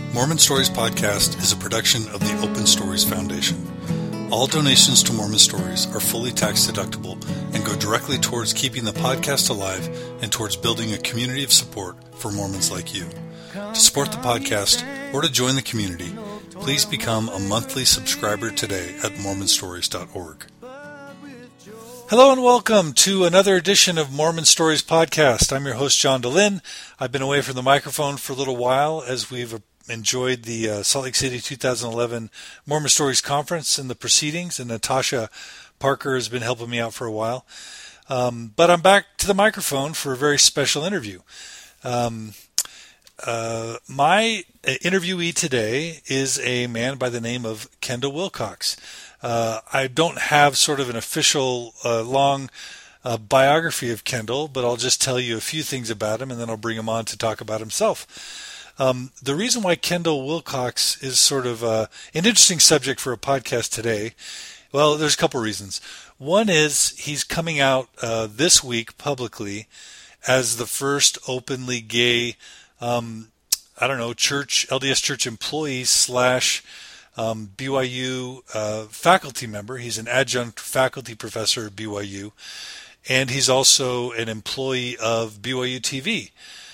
Mormon Stories Podcast is a production of the Open Stories Foundation. All donations to Mormon Stories are fully tax deductible and go directly towards keeping the podcast alive and towards building a community of support for Mormons like you. To support the podcast or to join the community, please become a monthly subscriber today at mormonstories.org. Hello and welcome to another edition of Mormon Stories Podcast. I'm your host, John DeLynn. I've been away from the microphone for a little while as we've enjoyed the Salt Lake City 2011 Mormon Stories Conference and the proceedings, and Natasha Parker has been helping me out for a while. But I'm back to the microphone for a very special interview. My interviewee today is a man by the name of Kendall Wilcox. I don't have sort of an official long biography of Kendall, but I'll just tell you a few things about him, and then I'll bring him on to talk about himself. The reason why Kendall Wilcox is sort of an interesting subject for a podcast today, well, there's a couple reasons. One is he's coming out this week publicly as the first openly gay, church, LDS Church employee slash BYU faculty member. He's an adjunct faculty professor at BYU, and he's also an employee of BYU TV.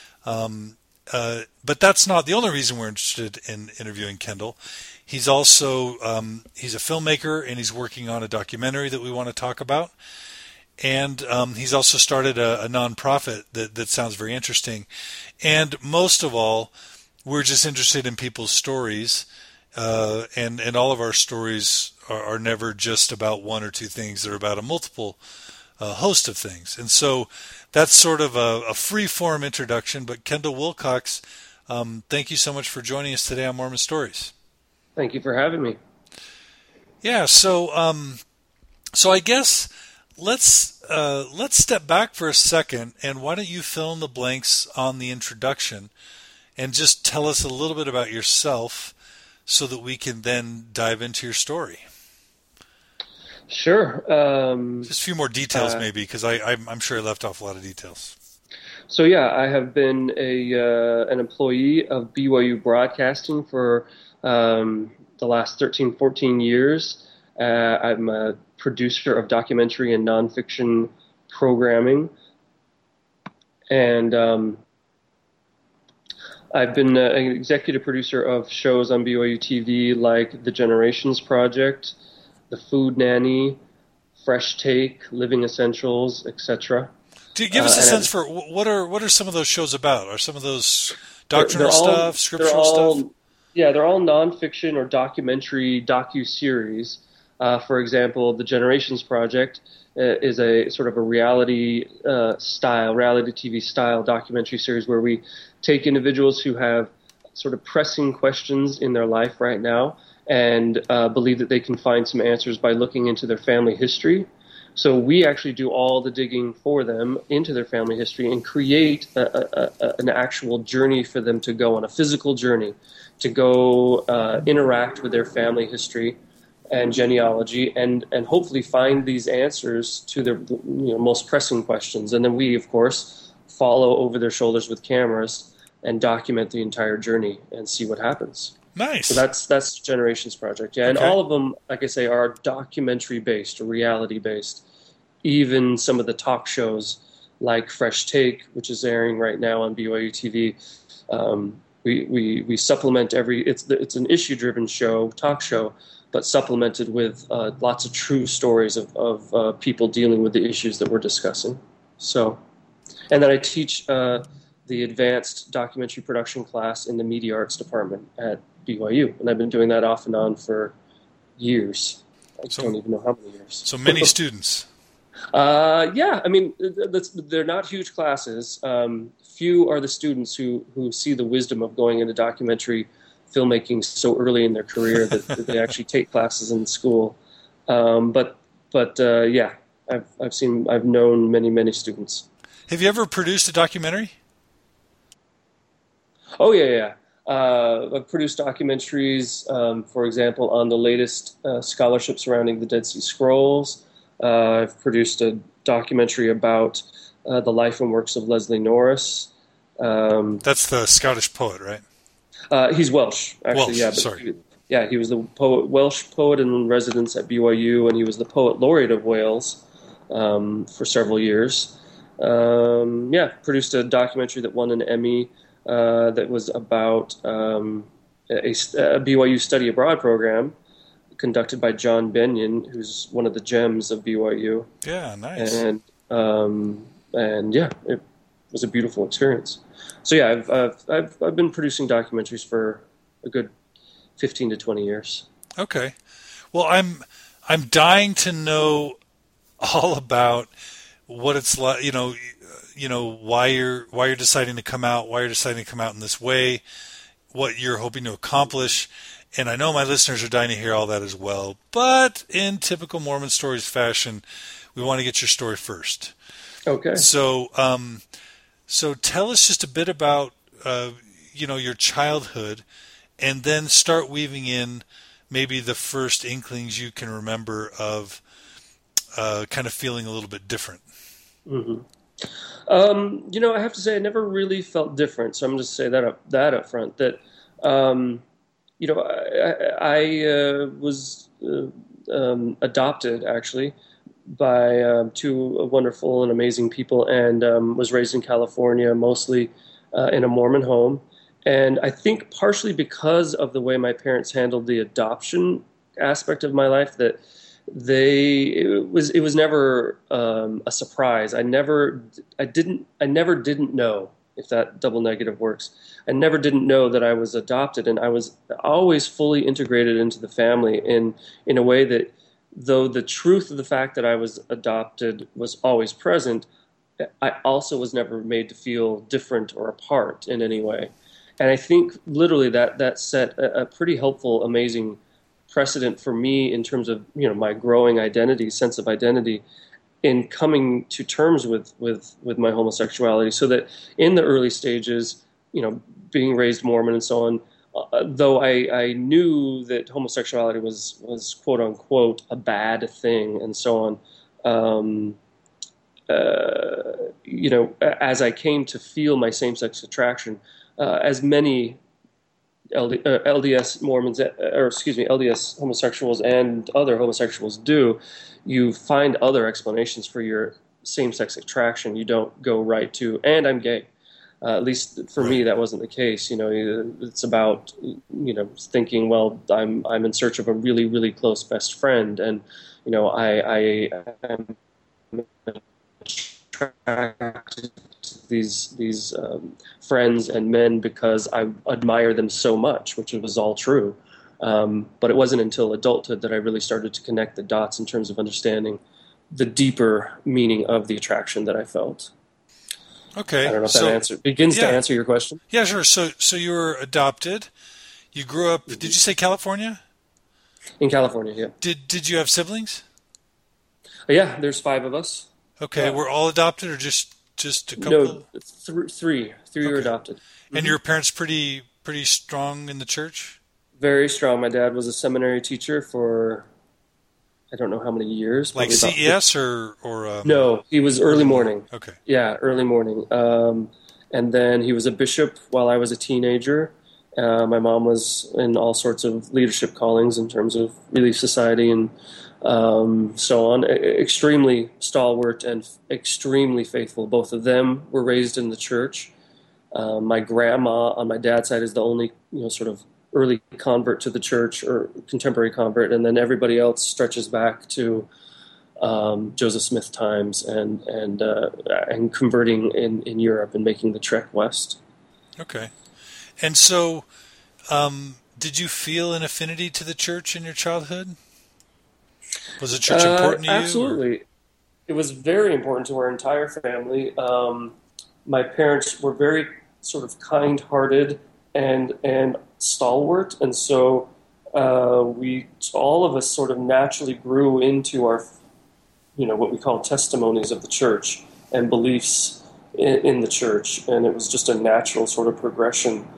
But that's not the only reason we're interested in interviewing Kendall. He's also he's a filmmaker, and he's working on a documentary that we want to talk about. And he's also started a nonprofit that sounds very interesting. And most of all, we're just interested in people's stories. And all of our stories are never just about one or two things. They're about a multiple host of things. And so that's sort of a free-form introduction. But Kendall Wilcox, thank you so much for joining us today on Mormon Stories. Thank you for having me. Yeah, so I guess let's step back for a second, and why don't you fill in the blanks on the introduction and just tell us a little bit about yourself so that we can then dive into your story. Sure. Just a few more details maybe, because I'm sure I left off a lot of details. So yeah, I have been an employee of BYU Broadcasting for the last 13, 14 years. I'm a producer of documentary and nonfiction programming. And I've been an executive producer of shows on BYU TV like The Generations Project, The Food Nanny, Fresh Take, Living Essentials, etc. Do you give us a sense for what are some of those shows about? Are some of those doctrinal stuff, scriptural stuff? Yeah, they're all nonfiction or documentary docu-series. For example, The Generations Project is a sort of a reality TV style documentary series where we take individuals who have sort of pressing questions in their life right now and believe that they can find some answers by looking into their family history. So we actually do all the digging for them into their family history and create an actual journey for them to go on, a physical journey, to go interact with their family history and genealogy, and hopefully find these answers to their most pressing questions. And then we, of course, follow over their shoulders with cameras and document the entire journey and see what happens. Nice. So that's Generations Project. Yeah, and all of them, like I say, are documentary-based or reality-based. Even some of the talk shows like Fresh Take, which is airing right now on BYU TV, we supplement it's an issue-driven talk show, but supplemented with lots of true stories of people dealing with the issues that we're discussing. So, and then I teach the advanced documentary production class in the media arts department at BYU, and I've been doing that off and on for years. I don't even know how many years. So many students. Yeah, I mean, they're not huge classes. Few are the students who see the wisdom of going into documentary filmmaking so early in their career that they actually take classes in school. But yeah, I've known many students. Have you ever produced a documentary? Oh yeah. I've produced documentaries, for example, on the latest scholarship surrounding the Dead Sea Scrolls. I've produced a documentary about the life and works of Leslie Norris. That's the Scottish poet, right? He's Welsh, actually. Welsh, Yeah, but sorry. he was the Welsh poet in residence at BYU, and he was the poet laureate of Wales for several years. Produced a documentary that won an Emmy that was about a BYU study abroad program conducted by John Benyon, who's one of the gems of BYU. Yeah, nice. And yeah, it was a beautiful experience. So yeah, I've been producing documentaries for a good 15 to 20 years. Okay. Well, I'm dying to know all about what it's like, why you're deciding to come out, in this way, what you're hoping to accomplish. And I know my listeners are dying to hear all that as well. But in typical Mormon Stories fashion, we want to get your story first. Okay. So, so tell us just a bit about, your childhood, and then start weaving in maybe the first inklings you can remember of kind of feeling a little bit different. Mm-hmm. I have to say I never really felt different. So I'm just say that up front. That I was adopted actually by two wonderful and amazing people, and was raised in California, mostly in a Mormon home. And I think partially because of the way my parents handled the adoption aspect of my life, that it was never a surprise. I never didn't know, if that double negative works. I never didn't know that I was adopted, and I was always fully integrated into the family in a way that, though the truth of the fact that I was adopted was always present, I also was never made to feel different or apart in any way. And I think literally that set a pretty helpful, amazing precedent for me in terms of my growing identity, sense of identity, in coming to terms with my homosexuality. So that in the early stages, being raised Mormon and so on, though I knew that homosexuality was quote unquote a bad thing and so on, as I came to feel my same-sex attraction, as many LDS Mormons, LDS homosexuals and other homosexuals do, you find other explanations for your same-sex attraction. You don't go right to, and I'm gay. At least for me, that wasn't the case. It's about thinking, well, I'm in search of a really, really close best friend, and I am attracted to these friends and men because I admire them so much, which was all true. But it wasn't until adulthood that I really started to connect the dots in terms of understanding the deeper meaning of the attraction that I felt. Okay. I don't know if that begins to answer your question. Yeah, sure. So you were adopted. You grew up. Did you say California? In California, yeah. Did you have siblings? Yeah, there's 5 of us. Okay, we're all adopted, or just a couple? No, three. Three were adopted. And your parents pretty strong in the church? Very strong. My dad was a seminary teacher for I don't know how many years. Like CES or no, he was early morning. Okay. Yeah, early morning. And then he was a bishop while I was a teenager. My mom was in all sorts of leadership callings in terms of Relief Society and so on. Extremely stalwart and extremely faithful. Both of them were raised in the church. My grandma on my dad's side is the only sort of early convert to the church or contemporary convert, and then everybody else stretches back to Joseph Smith times and converting in Europe and making the trek west. Okay. And so did you feel an affinity to the church in your childhood? Was the church important to you? Absolutely. It was very important to our entire family. My parents were very sort of kind-hearted and stalwart, and so all of us sort of naturally grew into our, what we call testimonies of the church and beliefs in the church, and it was just a natural sort of progression.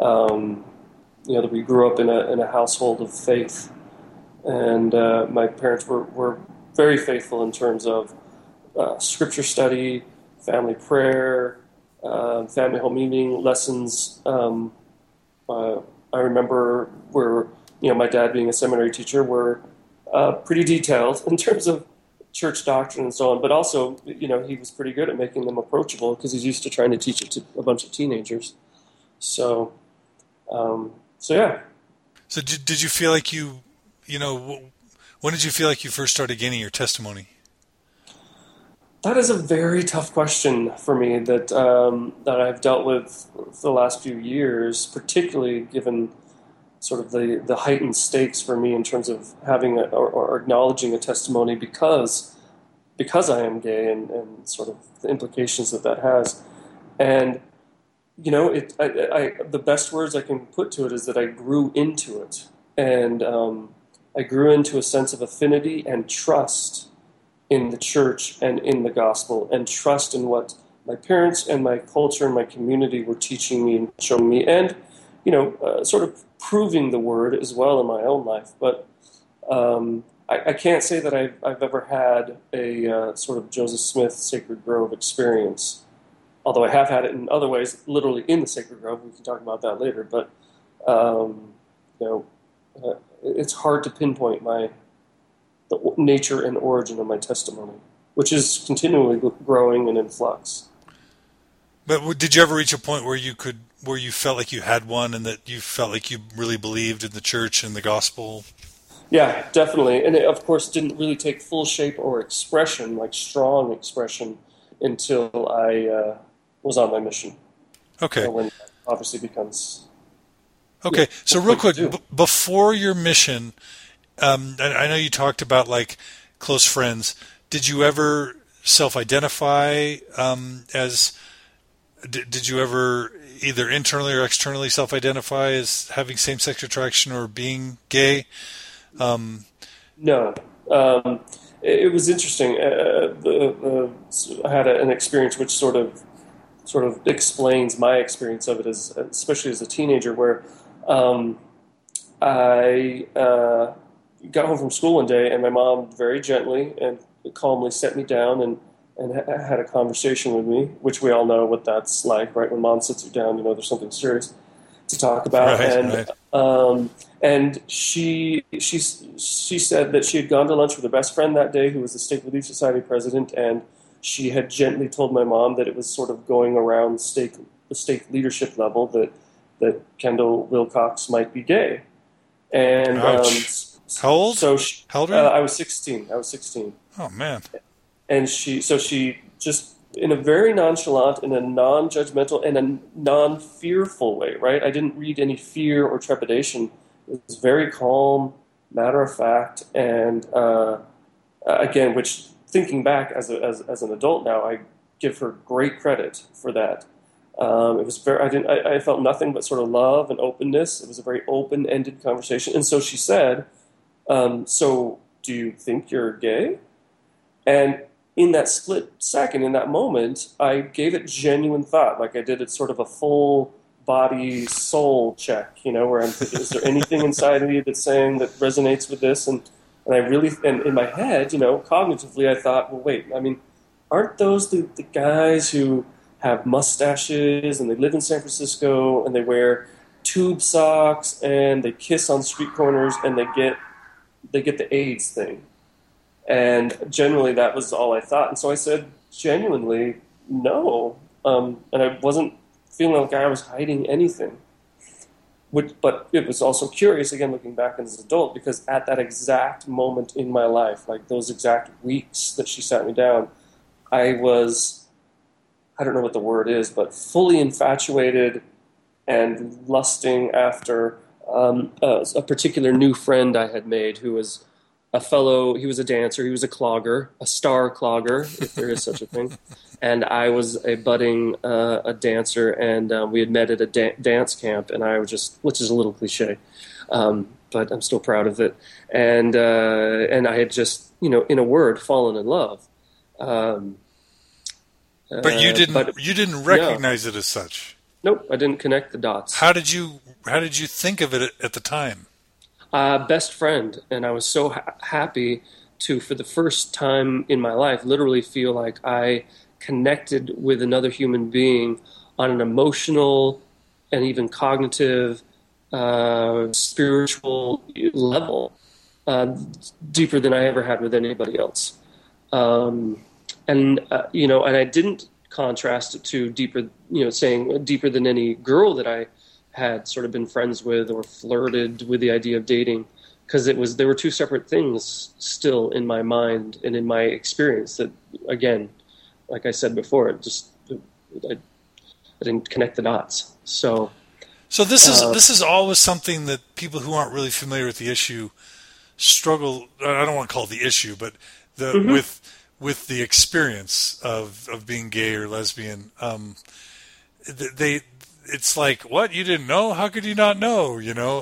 That we grew up in a household of faith, and my parents were very faithful in terms of scripture study, family prayer, family home meeting lessons. I remember my dad being a seminary teacher, were pretty detailed in terms of church doctrine and so on, but also, he was pretty good at making them approachable because he's used to trying to teach it to a bunch of teenagers. So yeah. So did you feel like when did you feel like you first started gaining your testimony? That is a very tough question for me that I've dealt with for the last few years, particularly given sort of the heightened stakes for me in terms of having or acknowledging a testimony because I am gay and sort of the implications that has. And, the best words I can put to it is that I grew into it. And I grew into a sense of affinity and trust in the church and in the gospel, and trust in what my parents and my culture and my community were teaching me and showing me, and sort of proving the word as well in my own life. But I can't say that I've ever had a sort of Joseph Smith Sacred Grove experience, although I have had it in other ways, literally in the Sacred Grove. We can talk about that later. But it's hard to pinpoint the nature and origin of my testimony, which is continually growing and in flux. But did you ever reach a point where you felt like you had one, and that you felt like you really believed in the church and the gospel? Yeah, definitely. And it, of course, didn't really take full shape or expression, like strong expression, until I was on my mission. Okay. When it obviously becomes... Okay, yeah, so real quick, before your mission, I know you talked about like close friends. Did you ever self-identify as? Did you ever either internally or externally self-identify as having same-sex attraction or being gay? No. It was interesting. I had an experience which sort of explains my experience of it, especially as a teenager, where I got home from school one day, and my mom very gently and calmly set me down and had a conversation with me, which we all know what that's like, right? When mom sits you down, there's something serious to talk about. Right. And she said that she had gone to lunch with her best friend that day, who was the Stake Relief Society president, and she had gently told my mom that it was sort of going around the stake leadership level that Kendall Wilcox might be gay. And how old? How old are you? I was 16. Oh man! And she just, in a very nonchalant, in a non-judgmental, and a non-fearful way, right? I didn't read any fear or trepidation. It was very calm, matter of fact, and again, which thinking back as an adult now, I give her great credit for that. It was I felt nothing but sort of love and openness. It was a very open-ended conversation. And so she said, so do you think you're gay? And in that split second, in that moment, I gave it genuine thought. Like I did it sort of a full body soul check, where I'm thinking, is there anything inside of me that's saying that resonates with this? And I really, and in my head, cognitively, I thought, well, wait, I mean, aren't those the guys who have mustaches and they live in San Francisco and they wear tube socks and they kiss on street corners and they get the AIDS thing? And generally that was all I thought. And so I said genuinely no. And I wasn't feeling like I was hiding anything. But it was also curious, again, looking back as an adult, because at that exact moment in my life, like those exact weeks that she sat me down, I was, I don't know what the word is, but fully infatuated and lusting after a particular new friend I had made who was he was a dancer, he was a clogger, a star clogger, if there is such a thing. And I was a budding a dancer, and we had met at a dance camp, and I was just, which is a little cliche, but I'm still proud of it. And I had just, in a word, fallen in love. But you didn't recognize it as such. Nope, I didn't connect the dots. How did you think of it at the time? Best friend, and I was so happy to, for the first time in my life, literally feel like I connected with another human being on an emotional and even cognitive spiritual level, uh, deeper than I ever had with anybody else. And I didn't contrast it to deeper, saying deeper than any girl that I had sort of been friends with or flirted with the idea of dating, because there were two separate things still in my mind and in my experience that, again, like I said before, I didn't connect the dots. So this is always something that people who aren't really familiar with the issue struggle. I don't want to call it the issue, but with the experience of being gay or lesbian. It's like, what, you didn't know? How could you not know?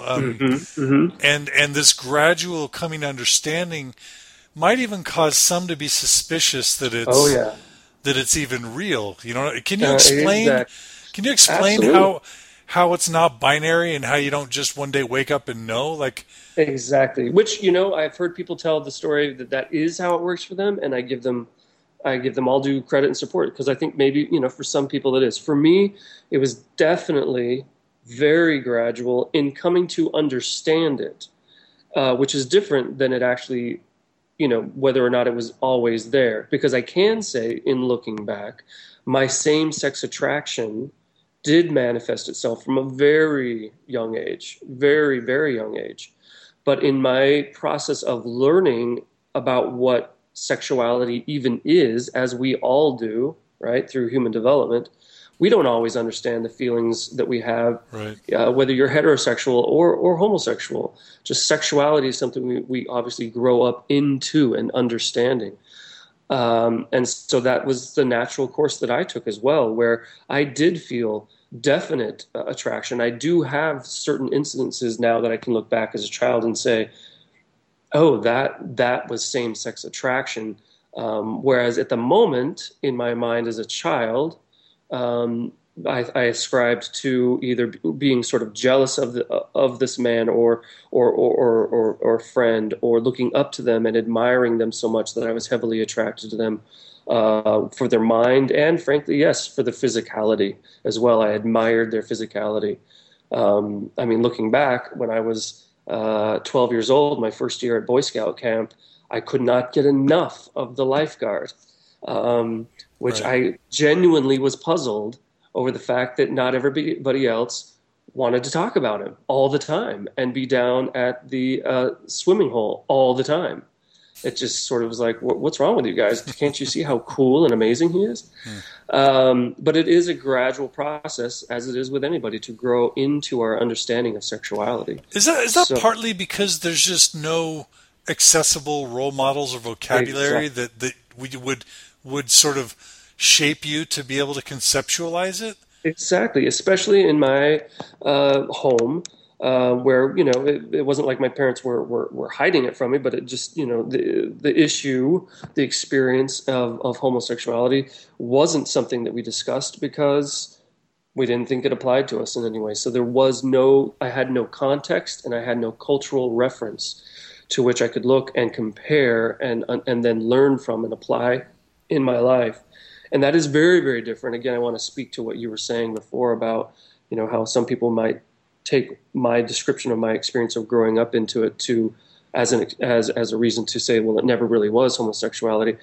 And this gradual coming to understanding might even cause some to be suspicious that it's even real. Can you explain? Can you explain how it's not binary and how you don't just one day wake up and know? Exactly. Which, I've heard people tell the story that is how it works for them, and I give them all due credit and support, because I think maybe, for some people it is. For me, it was definitely very gradual in coming to understand it, which is different than it actually, whether or not it was always there. Because I can say, in looking back, my same-sex attraction did manifest itself from a very young age, very, very young age. But in my process of learning about what sexuality even is, as we all do, right, through human development, we don't always understand the feelings that we have, right. Whether you're heterosexual or homosexual. Just sexuality is something we obviously grow up into and understanding. And so that was the natural course that I took as well, where I did feel definite attraction. I do have certain incidences now that I can look back as a child and say, oh, that was same-sex attraction. Whereas at the moment, in my mind as a child, I ascribed to either being sort of jealous of this man or friend, or looking up to them and admiring them so much that I was heavily attracted to them for their mind, and frankly, yes, for the physicality as well. I admired their physicality. Looking back, when I was 12 years old, my first year at Boy Scout camp, I could not get enough of the lifeguard, which Right. I genuinely was puzzled over the fact that not everybody else wanted to talk about him all the time and be down at the swimming hole all the time. It just sort of was like, what's wrong with you guys? Can't you see how cool and amazing he is? But it is a gradual process, as it is with anybody, to grow into our understanding of sexuality. Is that partly because there's just no accessible role models or vocabulary that would sort of shape you to be able to conceptualize it? Exactly, especially in my home, where it wasn't like my parents were hiding it from me, but it just the issue, the experience of homosexuality wasn't something that we discussed because we didn't think it applied to us in any way. So I had no context and I had no cultural reference to which I could look and compare and then learn from and apply in my life. And that is very, very different. Again, I want to speak to what you were saying before about, how some people might take my description of my experience of growing up into it as a reason to say, well, it never really was homosexuality.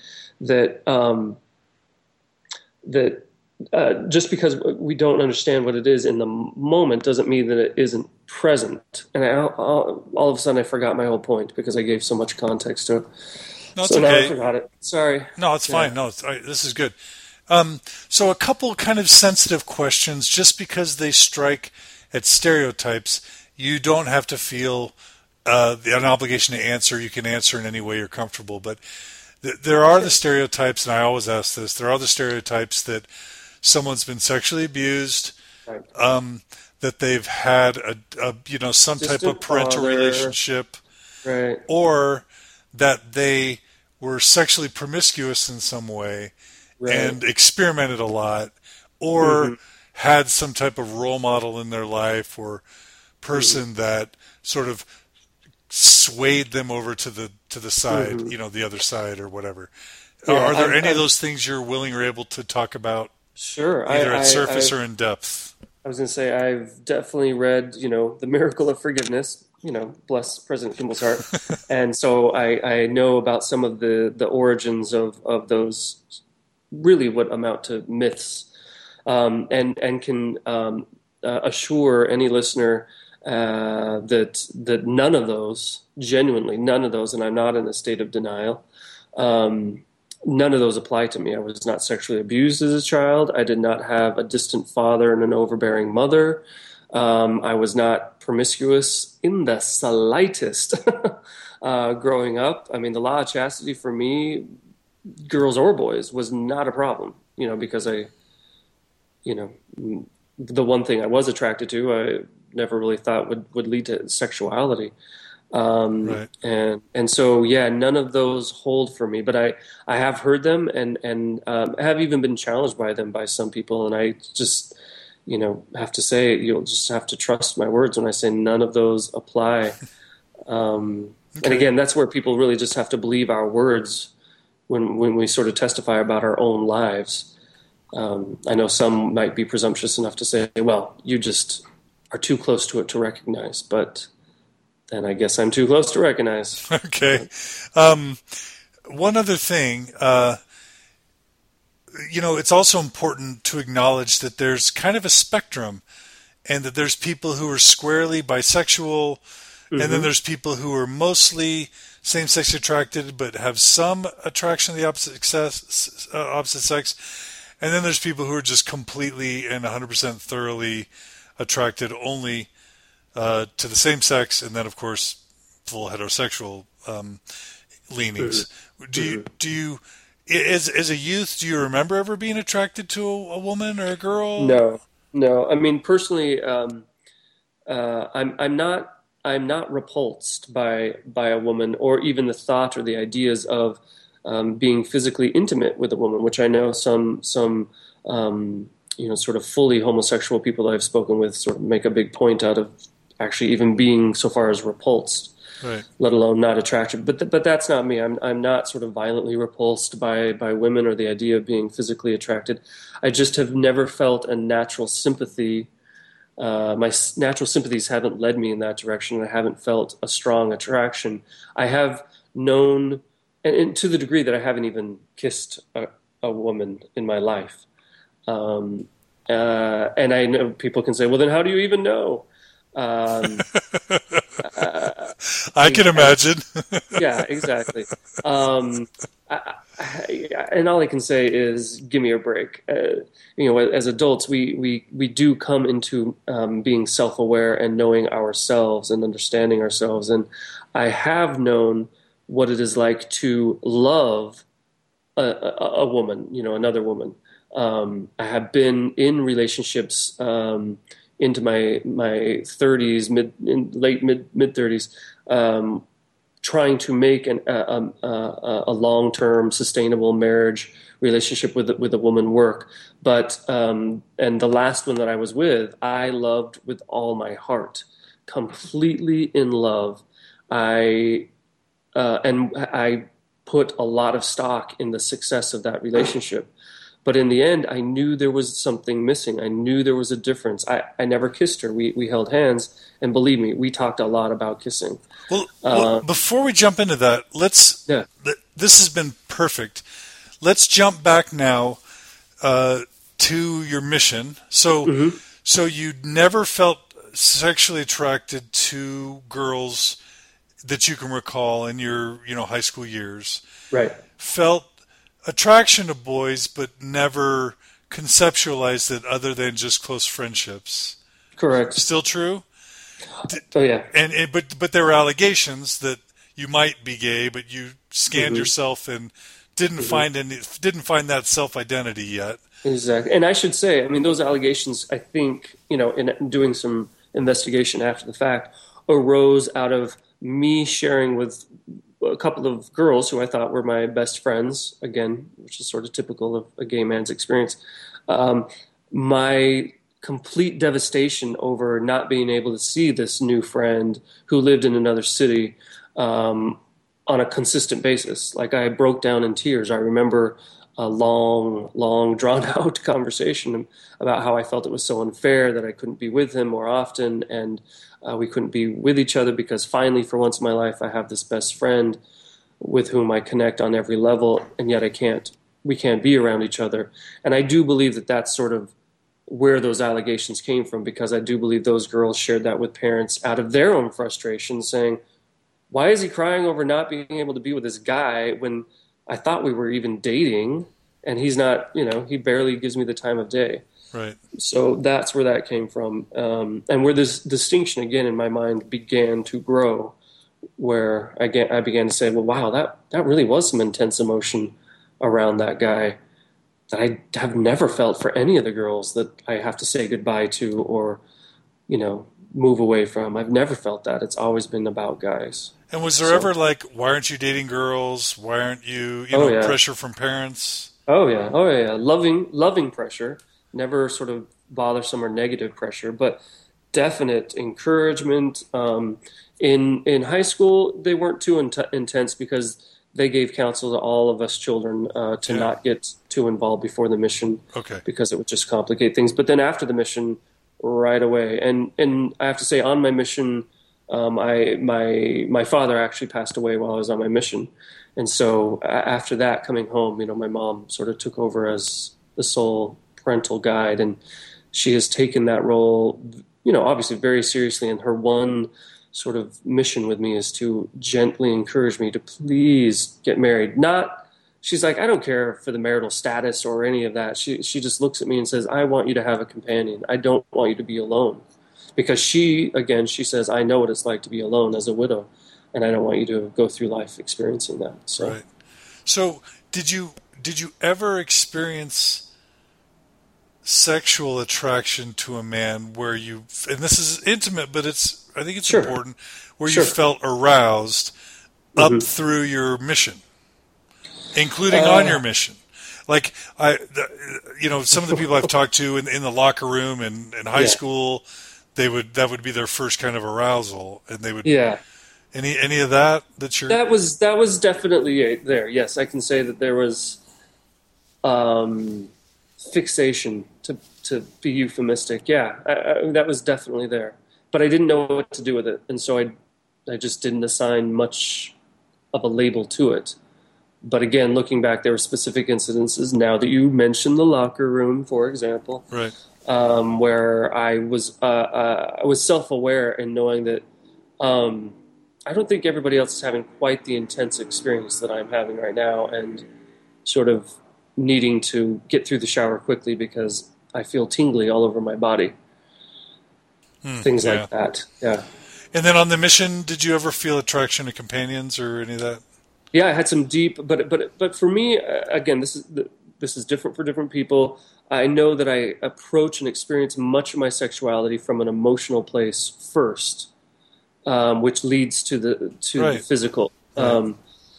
Just because we don't understand what it is in the moment doesn't mean that it isn't present. And all of a sudden I forgot my whole point because I gave so much context to it. No, it's so okay. Now I forgot it. Sorry. No, it's fine. No, this is good. So a couple kind of sensitive questions, just because they strike at stereotypes, you don't have to feel an obligation to answer. You can answer in any way you're comfortable. But there are the stereotypes, and I always ask this, there are the stereotypes that someone's been sexually abused, Right. that they've had some type of parental relationship, Right. or that they were sexually promiscuous in some way, Right. and experimented a lot, or had some type of role model in their life or person that sort of swayed them over to the side, the other side or whatever. Yeah, Are there any of those things you're willing or able to talk about? Sure. Either at surface or in depth? I was going to say I've definitely read, The Miracle of Forgiveness, bless President Kimball's heart. And so I know about some of the origins of those really what amount to myths, and can assure any listener that none of those, genuinely none of those, and I'm not in a state of denial, none of those apply to me. I was not sexually abused as a child. I did not have a distant father and an overbearing mother. I was not promiscuous in the slightest growing up. I mean, the law of chastity for me, girls or boys, was not a problem, because the one thing I was attracted to, I never really thought would lead to sexuality. Right. And so, yeah, none of those hold for me, but I have heard them and have even been challenged by them by some people. And I just, have to say, you'll just have to trust my words when I say none of those apply. And again, that's where people really just have to believe our words when we sort of testify about our own lives. I know some might be presumptuous enough to say, well, you just are too close to it to recognize, but then I guess I'm too close to recognize. Okay. One other thing, it's also important to acknowledge that there's kind of a spectrum, and that there's people who are squarely bisexual, and then there's people who are mostly same-sex attracted but have some attraction to the opposite sex, and then there's people who are just completely and 100% thoroughly attracted only to the same sex, and then of course full heterosexual leanings. Do you as a youth, do you remember ever being attracted to a woman or a girl? No. I mean, personally, I'm not repulsed by a woman, or even the thought or the ideas of being physically intimate with a woman, which I know some sort of fully homosexual people that I've spoken with sort of make a big point out of actually even being so far as repulsed, right, let alone not attracted. But that's not me. I'm not sort of violently repulsed by women or the idea of being physically attracted. I just have never felt a natural sympathy. My natural sympathies haven't led me in that direction. I haven't felt a strong attraction. I have known, and to the degree that I haven't even kissed a woman in my life. And I know people can say, well, then how do you even know? I can imagine. Yeah, exactly. And all I can say is, give me a break. As adults, we do come into being self-aware and knowing ourselves and understanding ourselves. And I have known what it is like to love a woman, another woman. I have been in relationships into my 30s, late mid 30s, trying to make a long-term sustainable marriage relationship with a woman work. But and the last one that I was with, I loved with all my heart, completely in love. I put a lot of stock in the success of that relationship. But in the end, I knew there was something missing. I knew there was a difference. I never kissed her. We held hands, and believe me, we talked a lot about kissing. Well, before we jump into that, this has been perfect. Let's jump back now to your mission. So you never felt sexually attracted to girls that you can recall in your high school years. Right. Felt attraction to boys, but never conceptualized it other than just close friendships. Correct. Still true? Oh yeah. But there were allegations that you might be gay, but you scanned yourself and didn't find that self-identity yet. Exactly. And I should say, I mean, those allegations, I think, in doing some investigation after the fact, arose out of me sharing with a couple of girls who I thought were my best friends, again, which is sort of typical of a gay man's experience, my complete devastation over not being able to see this new friend who lived in another city on a consistent basis. Like, I broke down in tears. I remember a long, drawn out conversation about how I felt it was so unfair that I couldn't be with him more often, and we couldn't be with each other because finally, for once in my life, I have this best friend with whom I connect on every level, and yet we can't be around each other. And I do believe that that's sort of where those allegations came from, because I do believe those girls shared that with parents out of their own frustration, saying, why is he crying over not being able to be with this guy when I thought we were even dating, and he's not, he barely gives me the time of day. Right. So that's where that came from. And where this distinction, again, in my mind began to grow, where I began to say, well, wow, that really was some intense emotion around that guy that I have never felt for any of the girls that I have to say goodbye to or, move away from. I've never felt that. It's always been about guys. And was there ever why aren't you dating girls? Why aren't you, pressure from parents? Oh yeah. Loving pressure, never sort of bothersome or negative pressure, but definite encouragement. In high school, they weren't too intense because they gave counsel to all of us children to not get too involved before the mission, because it would just complicate things. But then after the mission, right away, and I have to say, on my mission, my father actually passed away while I was on my mission, and so after that, coming home, my mom sort of took over as the sole parental guide, and she has taken that role, obviously very seriously. And her one sort of mission with me is to gently encourage me to please get married. She's like, I don't care for the marital status or any of that. She just looks at me and says, I want you to have a companion. I don't want you to be alone. Because she says, I know what it's like to be alone as a widow, and I don't want you to go through life experiencing that. So. Right. So did you ever experience sexual attraction to a man where you, and this is intimate, but I think it's important, where you felt aroused up through your mission, including on your mission? Like some of the people I've talked to in the locker room and in high school, that would be their first kind of arousal, and they would any of that you're that was definitely there. Yes, I can say that there was fixation to be euphemistic. That was definitely there, but I didn't know what to do with it, and so I just didn't assign much of a label to it. But again, looking back, there were specific incidences. Now that you mentioned the locker room, for example, right. Where I was self-aware in knowing that I don't think everybody else is having quite the intense experience that I'm having right now, and sort of needing to get through the shower quickly because I feel tingly all over my body. Things like that. Yeah. And then on the mission, did you ever feel attraction to companions or any of that? Yeah, I had some deep, but for me, again, this is different for different people. I know that I approach and experience much of my sexuality from an emotional place first, which leads to the physical. Right.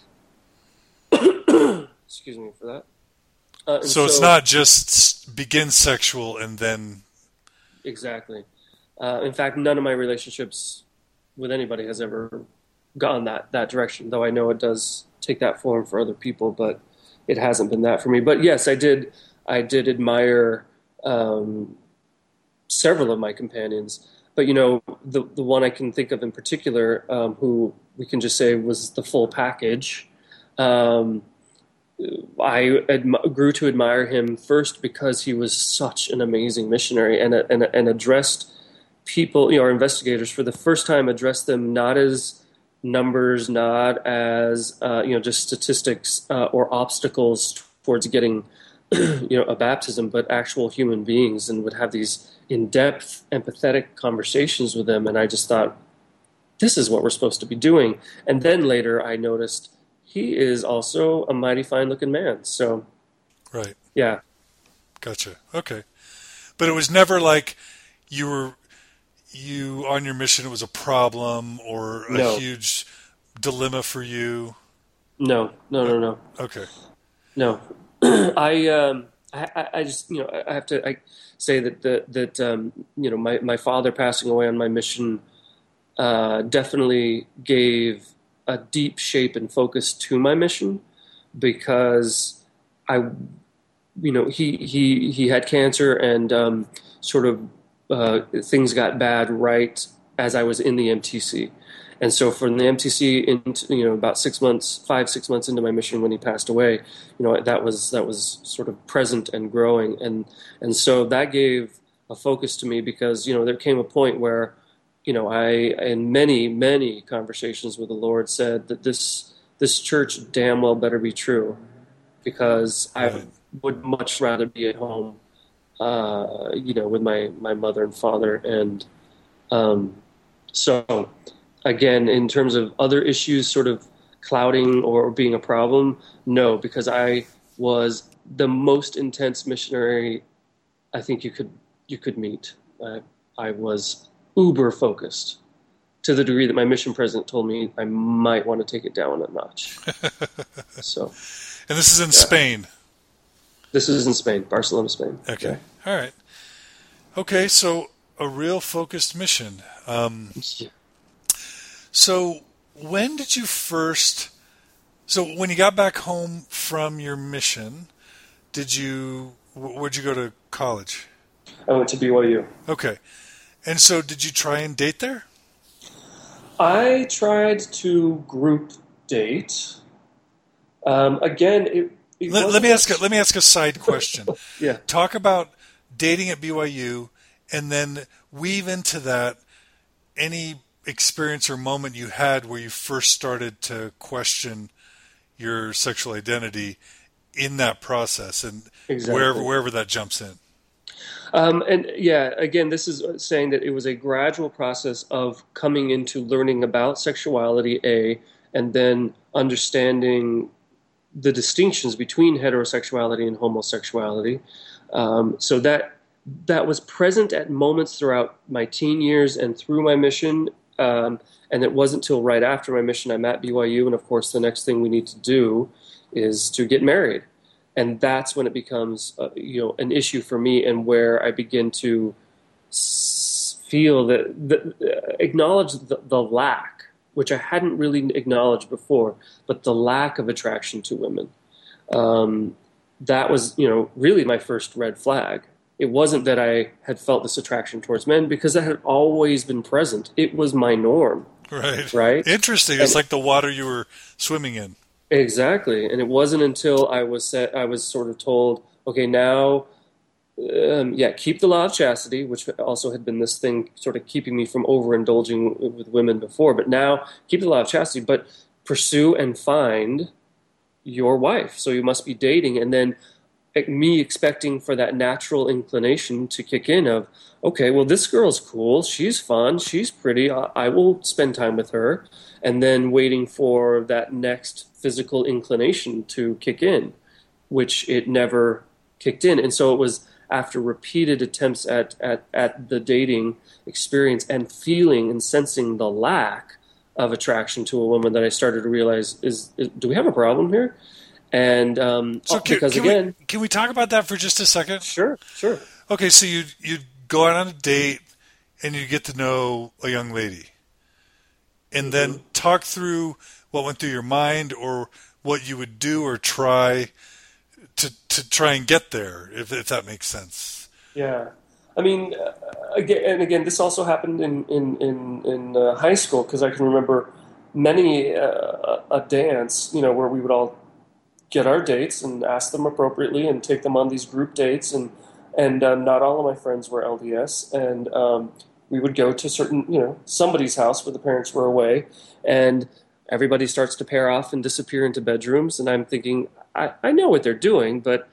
Excuse me for that. So it's not just begin sexual and then... Exactly. In fact, none of my relationships with anybody has ever gone that direction, though I know it does take that form for other people, but it hasn't been that for me. But yes, I did admire several of my companions. But, the one I can think of in particular, who we can just say was the full package, I grew to admire him first because he was such an amazing missionary and addressed people, our investigators, for the first time, addressed them not as numbers, not as just statistics or obstacles towards getting a baptism, but actual human beings, and would have these in-depth, empathetic conversations with them. And I just thought, this is what we're supposed to be doing. And then later I noticed he is also a mighty fine-looking man. So, right, yeah, gotcha. Okay, but it was never like you on your mission, it was a problem or a huge dilemma for you? No. Okay. No. I just, I have to say that my father passing away on my mission definitely gave a deep shape and focus to my mission, because I, he had cancer, and things got bad right as I was in the MTC. And so from the MTC into, about 5-6 months into my mission when he passed away, that was sort of present and growing. And so that gave a focus to me because, there came a point where, I, in many, many conversations with the Lord, said that this church damn well better be true, because I would much rather be at home, with my mother and father. And so, again, in terms of other issues sort of clouding or being a problem, no, because I was the most intense missionary I think you could meet. I was uber focused to the degree that my mission president told me I might want to take it down a notch. So, and this is in Spain. This is in Spain, Barcelona, Spain. Okay, yeah. All right. Okay, so a real focused mission. So when did you first? So when you got back home from your mission, where'd you go to college? I went to BYU. Okay. And so did you try and date there? I tried to group date. Again, let me ask a side question. Yeah. Talk about dating at BYU, and then weave into that any experience or moment you had where you first started to question your sexual identity in that process, and exactly. wherever that jumps in. And yeah, again, this is saying that it was a gradual process of coming into learning about sexuality, and then understanding the distinctions between heterosexuality and homosexuality. So that was present at moments throughout my teen years and through my mission. And it wasn't until right after my mission I'm at BYU, and of course the next thing we need to do is to get married. And that's when it becomes, an issue for me, and where I begin to feel acknowledge the lack, which I hadn't really acknowledged before, but the lack of attraction to women. That was, really my first red flag. It wasn't that I had felt this attraction towards men, because that had always been present. It was my norm. Right? Interesting. It's like the water you were swimming in. Exactly. And it wasn't until I was sort of told, okay, now, keep the law of chastity, which also had been this thing sort of keeping me from overindulging with women before. But now, keep the law of chastity, but pursue and find your wife. So you must be dating. And then me expecting for that natural inclination to kick in of, okay, well, this girl's cool, she's fun, she's pretty, I will spend time with her, and then waiting for that next physical inclination to kick in, which it never kicked in. And so it was after repeated attempts at the dating experience and feeling and sensing the lack of attraction to a woman that I started to realize, do we have a problem here? And can we talk about that for just a second? Sure. Okay, so you go out on a date and you get to know a young lady, and then talk through what went through your mind, or what you would do or try to try and get there, if that makes sense. Yeah, I mean, again, this also happened in high school, because I can remember many a dance, where we would all get our dates and ask them appropriately and take them on these group dates, and not all of my friends were LDS, and we would go to certain, somebody's house where the parents were away, and everybody starts to pair off and disappear into bedrooms, and I'm thinking, I know what they're doing, but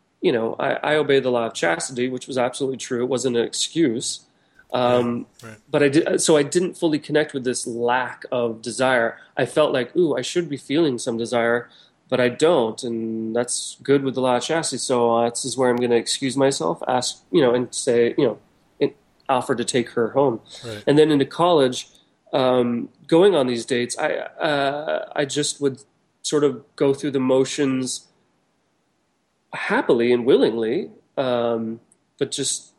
I obey the law of chastity, which was absolutely true. It wasn't an excuse. Right. But I didn't fully connect with this lack of desire. I felt like, I should be feeling some desire, but I don't, and that's good with the law of chastity. So this is where I'm going to excuse myself, ask, and say, and offer to take her home. Right. And then into college, going on these dates, I just would sort of go through the motions happily and willingly, but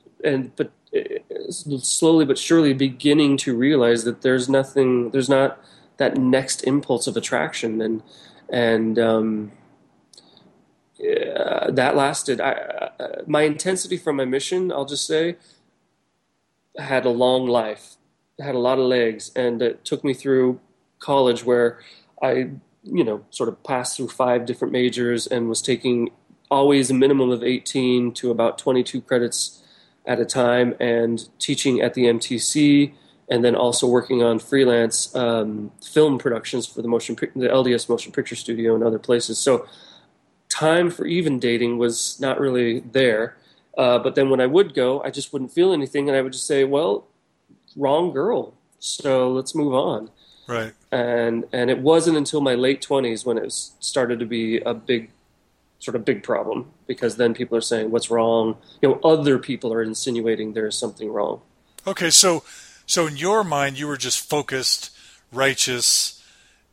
slowly but surely beginning to realize that there's not that next impulse of attraction, and that lasted. My intensity from my mission, I'll just say, had a long life, had a lot of legs, and it took me through college where I, sort of passed through 5 different majors and was taking always a minimum of 18 to about 22 credits at a time, and teaching at the MTC, and then also working on freelance film productions for the LDS Motion Picture Studio and other places. So time for even dating was not really there. But then when I would go, I just wouldn't feel anything, and I would just say, well, wrong girl, so let's move on. Right. And it wasn't until my late 20s when it started to be a big problem, because then people are saying, what's wrong? Other people are insinuating there is something wrong. Okay, so in your mind, you were just focused, righteous,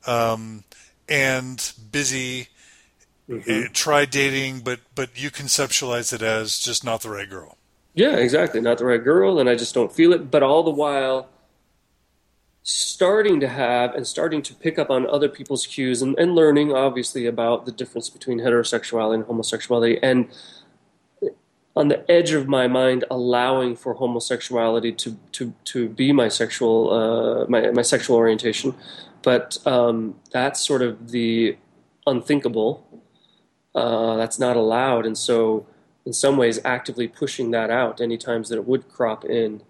and busy. Mm-hmm. Tried dating, but you conceptualize it as just not the right girl. Yeah, exactly, not the right girl, and I just don't feel it. But all the while, starting to pick up on other people's cues and learning, obviously, about the difference between heterosexuality and homosexuality, and on the edge of my mind, allowing for homosexuality to be my sexual my sexual orientation. But that's sort of the unthinkable. That's not allowed, and so in some ways actively pushing that out any times that it would crop in,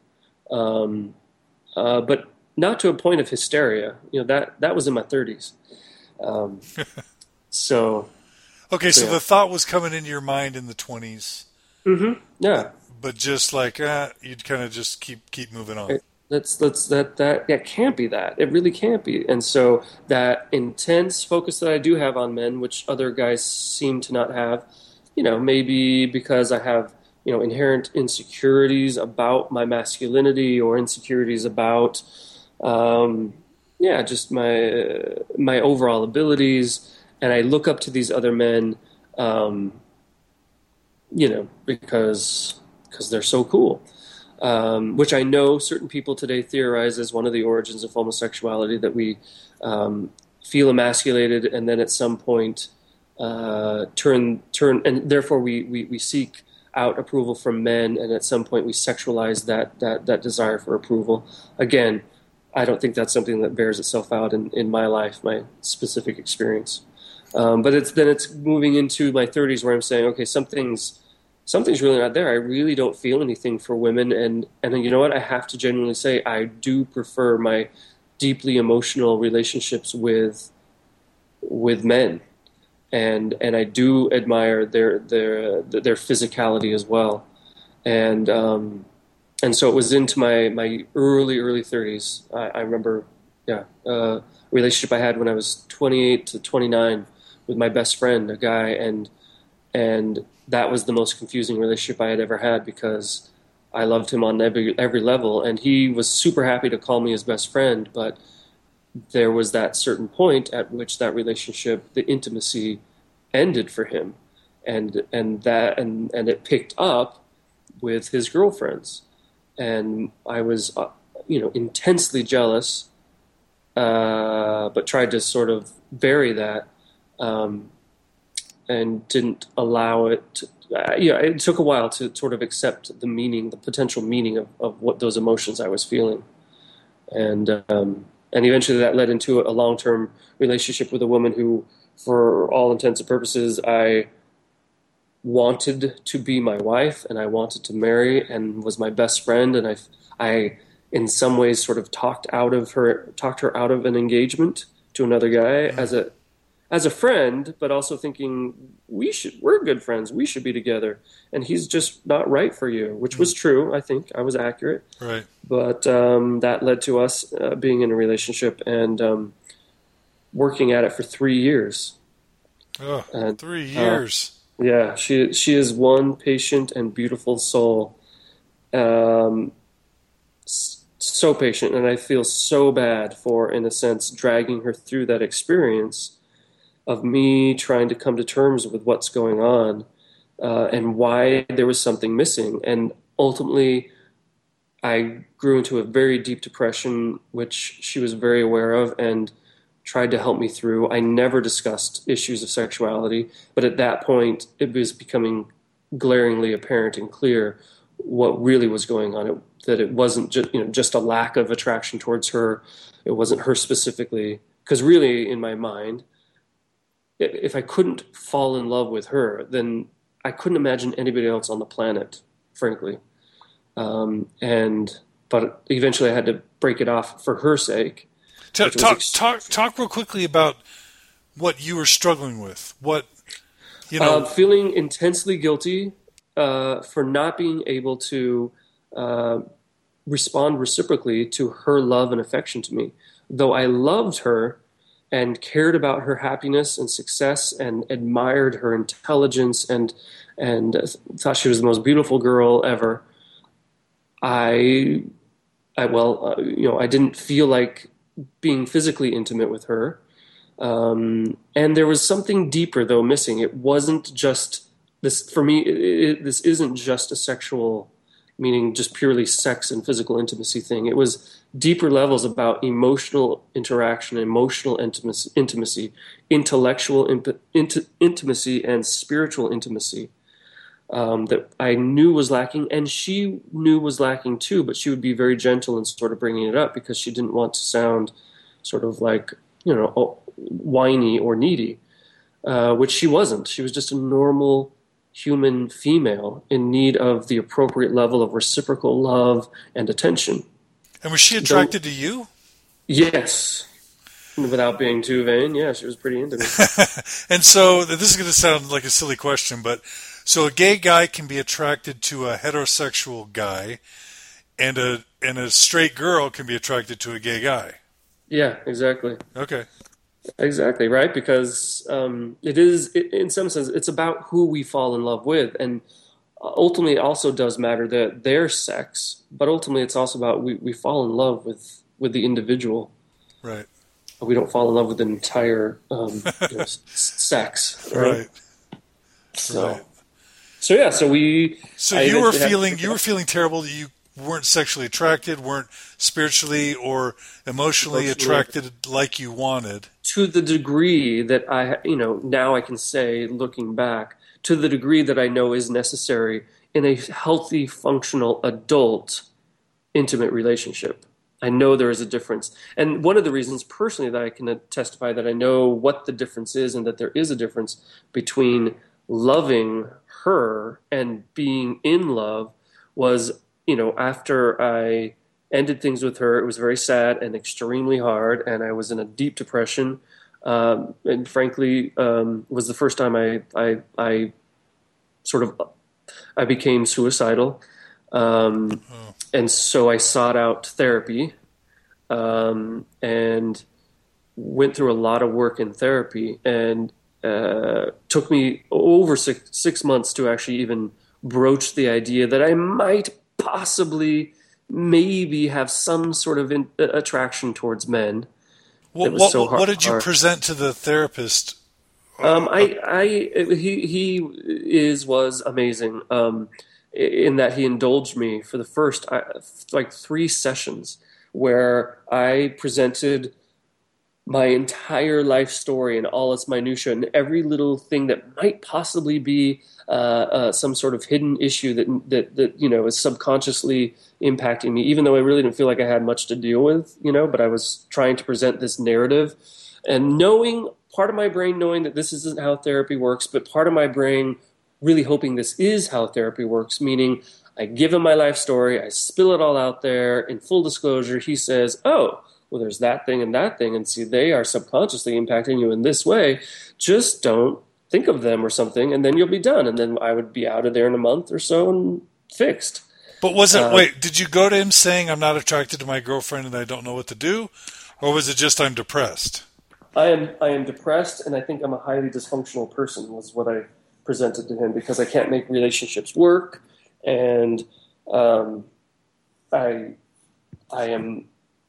but not to a point of hysteria. That was in my 30s. So the thought was coming into your mind in the 20s. Mm-hmm. Yeah, but just like you'd kind of just keep moving on. That can't be that. It really can't be. And so that intense focus that I do have on men, which other guys seem to not have, maybe because I have, inherent insecurities about my masculinity, or insecurities about, just my overall abilities. And I look up to these other men, because they're so cool. Which I know certain people today theorize as one of the origins of homosexuality, that we feel emasculated and then at some point turn, and therefore we seek out approval from men, and at some point we sexualize that desire for approval. Again, I don't think that's something that bears itself out in my life, my specific experience. But it's moving into my 30s where I'm saying, okay, something's really not there. I really don't feel anything for women, and you know what? I have to genuinely say I do prefer my deeply emotional relationships with men, and I do admire their physicality as well, and so it was into my early 30s. I remember, a relationship I had when I was 28 to 29 with my best friend, a guy, and that was the most confusing relationship I had ever had, because I loved him on every level, and he was super happy to call me his best friend, but there was that certain point at which that relationship, the intimacy, ended for him, and it picked up with his girlfriends, and I was intensely jealous, but tried to sort of bury that. And didn't allow it to, it took a while to sort of accept the potential meaning of what those emotions I was feeling. And eventually that led into a long-term relationship with a woman who, for all intents and purposes, I wanted to be my wife, and I wanted to marry, and was my best friend. And I in some ways sort of talked her out of an engagement to another guy as a friend, but also thinking we're good friends. We should be together, and he's just not right for you, which was true. I think I was accurate, right? But that led to us being in a relationship and working at it for 3 years. Oh, and 3 years. Yeah, she is one patient and beautiful soul. So patient, and I feel so bad for, in a sense, dragging her through that experience of me trying to come to terms with what's going on and why there was something missing. And ultimately, I grew into a very deep depression, which she was very aware of, and tried to help me through. I never discussed issues of sexuality, but at that point, it was becoming glaringly apparent and clear what really was going on. That it wasn't just a lack of attraction towards her. It wasn't her specifically, because really, in my mind, if I couldn't fall in love with her, then I couldn't imagine anybody else on the planet, frankly. But eventually, I had to break it off for her sake. Talk real quickly about what you were struggling with. Feeling intensely guilty for not being able to respond reciprocally to her love and affection to me. Though I loved her and cared about her happiness and success and admired her intelligence and thought she was the most beautiful girl ever, I didn't feel like being physically intimate with her. And there was something deeper, though, missing. It wasn't just this, for me, this isn't just a sexual, meaning just purely sex and physical intimacy thing. It was deeper levels about emotional interaction, emotional intimacy, intellectual intimacy, and spiritual intimacy that I knew was lacking, and she knew was lacking too, but she would be very gentle in sort of bringing it up because she didn't want to sound sort of like, whiny or needy, which she wasn't. She was just a normal human female in need of the appropriate level of reciprocal love and attention. And was she attracted to you? Yes. Without being too vain, yeah, she was pretty into me. And so, this is going to sound like a silly question, but so a gay guy can be attracted to a heterosexual guy, and a straight girl can be attracted to a gay guy. Yeah, exactly. Okay. Exactly, right? Because in some sense, it's about who we fall in love with. And ultimately, it also does matter their sex, but ultimately, it's also about we fall in love with the individual. Right. We don't fall in love with the entire sex. Right. So you were feeling terrible that you weren't sexually attracted, weren't spiritually or emotionally attracted like you wanted. To the degree that now I can say, looking back, to the degree that I know is necessary in a healthy, functional, adult, intimate relationship. I know there is a difference. And one of the reasons personally that I can testify that I know what the difference is and that there is a difference between loving her and being in love was, after I ended things with her, it was very sad and extremely hard, and I was in a deep depression. And frankly, was the first time I became suicidal. And so I sought out therapy, and went through a lot of work in therapy, and took me over 6 months to actually even broach the idea that I might possibly maybe have some sort of attraction towards men. What did you present to the therapist? He was amazing in that he indulged me for the first 3 sessions where I presented my entire life story and all its minutia and every little thing that might possibly be some sort of hidden issue that is subconsciously impacting me, even though I really didn't feel like I had much to deal with, but I was trying to present this narrative and part of my brain knowing that this isn't how therapy works, but part of my brain really hoping this is how therapy works, meaning I give him my life story, I spill it all out there in full disclosure. He says, oh, well, there's that thing, and see, they are subconsciously impacting you in this way. Just don't think of them or something, and then you'll be done. And then I would be out of there in a month or so and fixed. But did you go to him saying, I'm not attracted to my girlfriend and I don't know what to do? Or was it just, I'm depressed? I am depressed, and I think I'm a highly dysfunctional person, was what I presented to him, because I can't make relationships work, and I am,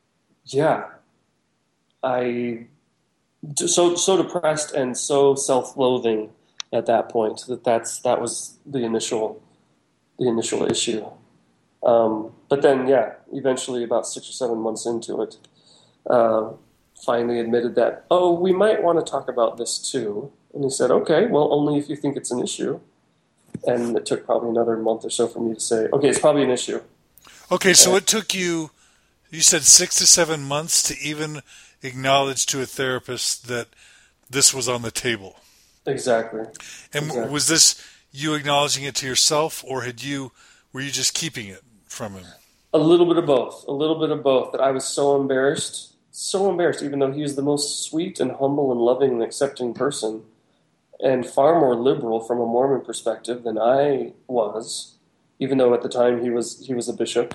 so depressed and so self-loathing at that point that was the initial issue. But then, eventually, about 6 or 7 months into it, finally admitted that, oh, we might want to talk about this too. And he said, okay, well, only if you think it's an issue. And it took probably another month or so for me to say, okay, it's probably an issue. Okay, so it took you said 6 to 7 months to even acknowledge to a therapist that this was on the table. Exactly. And exactly. Was this you acknowledging it to yourself, or were you just keeping it from him? A little bit of both. A little bit of both. That I was so embarrassed, even though he was the most sweet and humble and loving and accepting person, and far more liberal from a Mormon perspective than I was, even though at the time he was a bishop,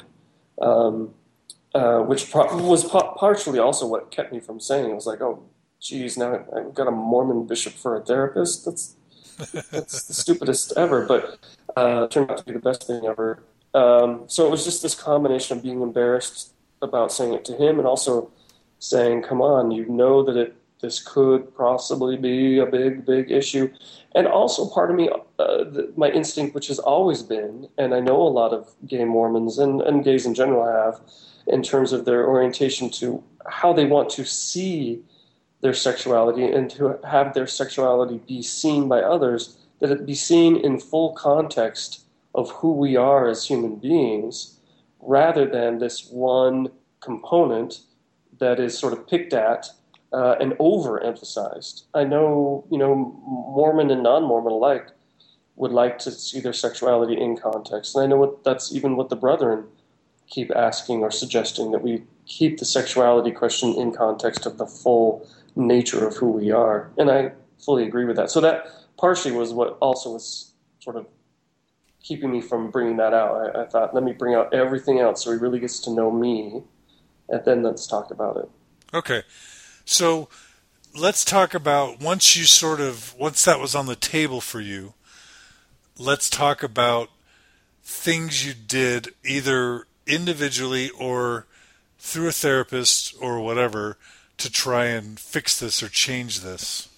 which was partially also what kept me from saying it. I was like, oh, geez, now I've got a Mormon bishop for a therapist? That's the stupidest ever, but it turned out to be the best thing ever. So it was just this combination of being embarrassed about saying it to him and also saying, come on, you know that this could possibly be a big, big issue. And also part of me, my instinct, which has always been, and I know a lot of gay Mormons and gays in general have, in terms of their orientation to how they want to see their sexuality and to have their sexuality be seen by others, that it be seen in full context of who we are as human beings, rather than this one component that is sort of picked at and overemphasized. I know, Mormon and non-Mormon alike would like to see their sexuality in context, and I know that's even what the Brethren keep asking or suggesting, that we keep the sexuality question in context of the full nature of who we are, and I fully agree with that. So that partially was what also was sort of keeping me from bringing that out. I thought, let me bring out everything else so he really gets to know me, and then let's talk about it. Okay. So let's talk about, once that was on the table for you, let's talk about things you did either individually or through a therapist or whatever to try and fix this or change this.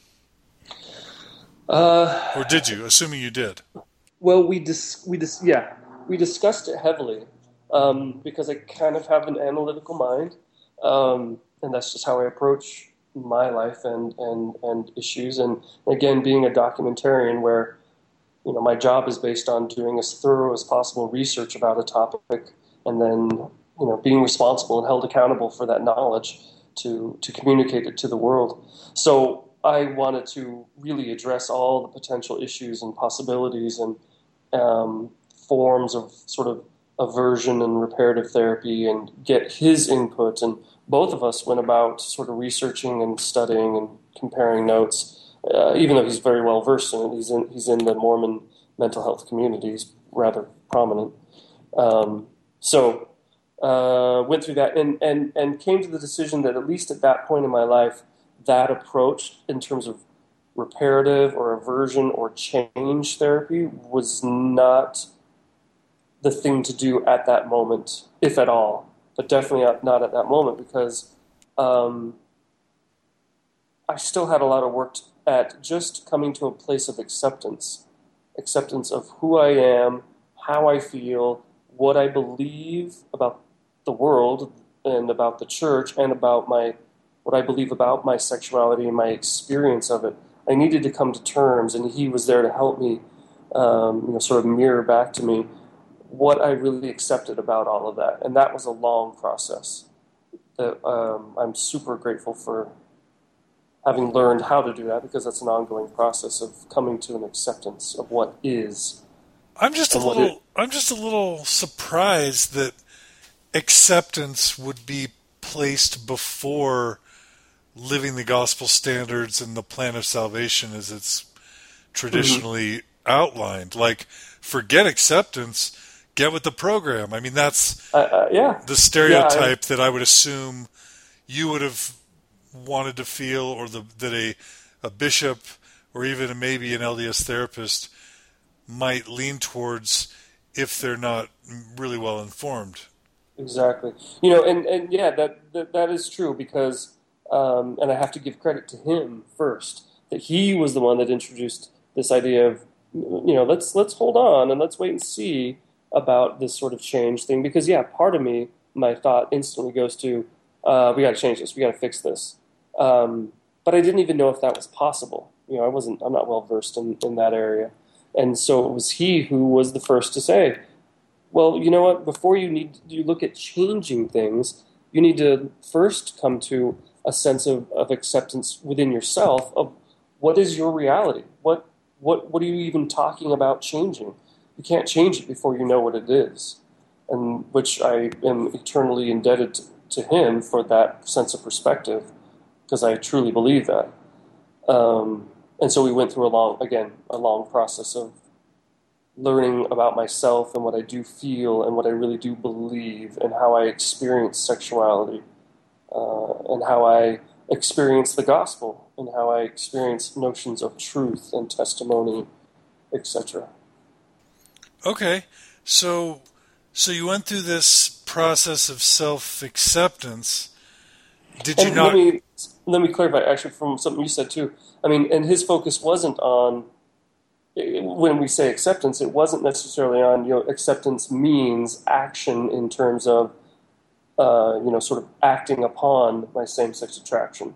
Or did you, assuming you did? Well, we discussed it heavily because I kind of have an analytical mind, and that's just how I approach my life and issues. And again, being a documentarian, where my job is based on doing as thorough as possible research about a topic, and then being responsible and held accountable for that knowledge to communicate it to the world. So I wanted to really address all the potential issues and possibilities and forms of sort of aversion and reparative therapy and get his input. And both of us went about sort of researching and studying and comparing notes, even though he's very well versed in it. He's in the Mormon mental health community. He's rather prominent. So went through that and came to the decision that at least at that point in my life, that approach in terms of reparative or aversion or change therapy was not the thing to do at that moment, if at all, but definitely not at that moment, because I still had a lot of work at just coming to a place of acceptance of who I am, how I feel, what I believe about the world and about the church and about what I believe about my sexuality and my experience of it. I needed to come to terms, and he was there to help me, sort of mirror back to me what I really accepted about all of that. And that was a long process that I'm super grateful for having learned how to do that, because that's an ongoing process of coming to an acceptance of what is. I'm just a little surprised that acceptance would be placed before living the gospel standards and the plan of salvation as it's traditionally outlined. Like, forget acceptance, get with the program. I mean, that's the stereotype that I would assume you would have wanted to feel, or that a bishop or even maybe an LDS therapist might lean towards if they're not really well informed. Exactly. That is true, because and I have to give credit to him first, that he was the one that introduced this idea of, let's hold on and let's wait and see about this sort of change thing. Because, part of me, my thought instantly goes to, we got to change this, we got to fix this. But I didn't even know if that was possible. I'm not well versed in that area. And so it was he who was the first to say, well, you know what, before you look at changing things, you need to first come to a sense of acceptance within yourself of what is your reality? What are you even talking about changing? You can't change it before you know what it is. And which I am eternally indebted to him for that sense of perspective, because I truly believe that. And so we went through a long process of learning about myself and what I do feel and what I really do believe and how I experience sexuality and how I experience the gospel and how I experience notions of truth and testimony, etc. Okay, so you went through this process of self-acceptance. Did you not? Let me clarify, actually, from something you said too. I mean, and his focus wasn't on, when we say acceptance, it wasn't necessarily on, acceptance means action in terms of, sort of acting upon my same-sex attraction.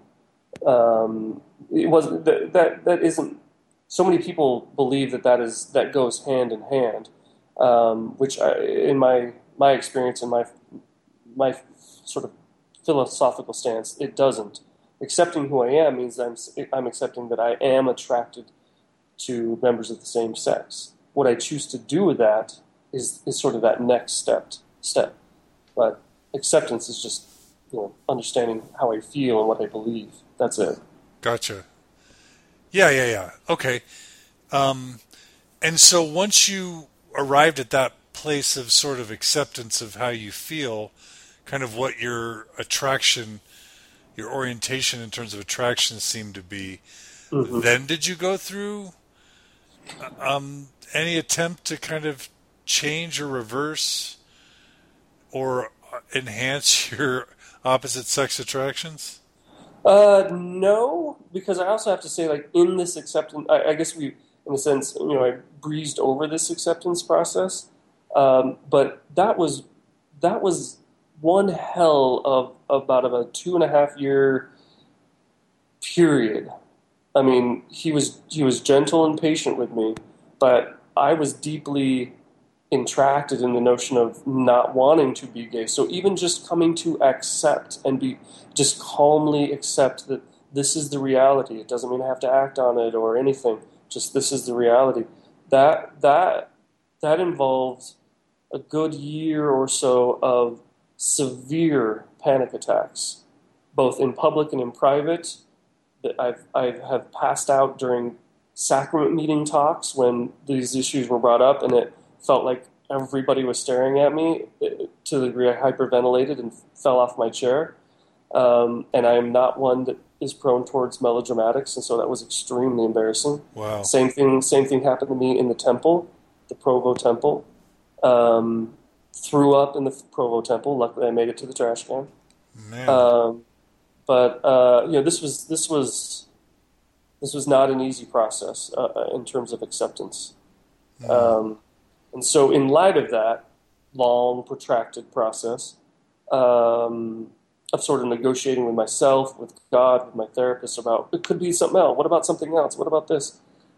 It wasn't that isn't. So many people believe that goes hand in hand, which in my experience and my sort of philosophical stance, it doesn't. Accepting who I am means I'm accepting that I am attracted to members of the same sex. What I choose to do with that is sort of that next step. But acceptance is just understanding how I feel and what I believe. That's it. Gotcha. Yeah. Okay. And so once you arrived at that place of sort of acceptance of how you feel, kind of what your attraction, your orientation in terms of attraction seemed to be, mm-hmm. Then did you go through any attempt to kind of change or reverse or enhance your opposite sex attractions? No, because I also have to say, like, in this acceptance, I guess we, in a sense, I breezed over this acceptance process, but that was one hell of about a 2.5 year period. I mean, he was gentle and patient with me, but I was deeply entracted in the notion of not wanting to be gay. So even just coming to accept and just calmly accept that this is the reality. It doesn't mean I have to act on it or anything. Just this is the reality. That involves a good year or so of severe panic attacks, both in public and in private. That I have passed out during sacrament meeting talks when these issues were brought up, and it felt like everybody was staring at me to the degree I hyperventilated and fell off my chair. And I am not one that is prone towards melodramatics, and so that was extremely embarrassing. Wow. Same thing happened to me in the temple, the Provo temple. Threw up in the Provo temple. Luckily, I made it to the trash can. Man. This was not an easy process in terms of acceptance. And so in light of that long, protracted process of sort of negotiating with myself, with God, with my therapist about, it could be something else. What about something else? What about this?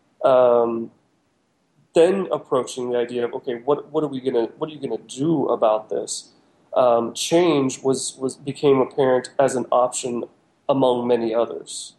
Then approaching the idea of, okay, what are you gonna do about this? Change became apparent as an option among many others.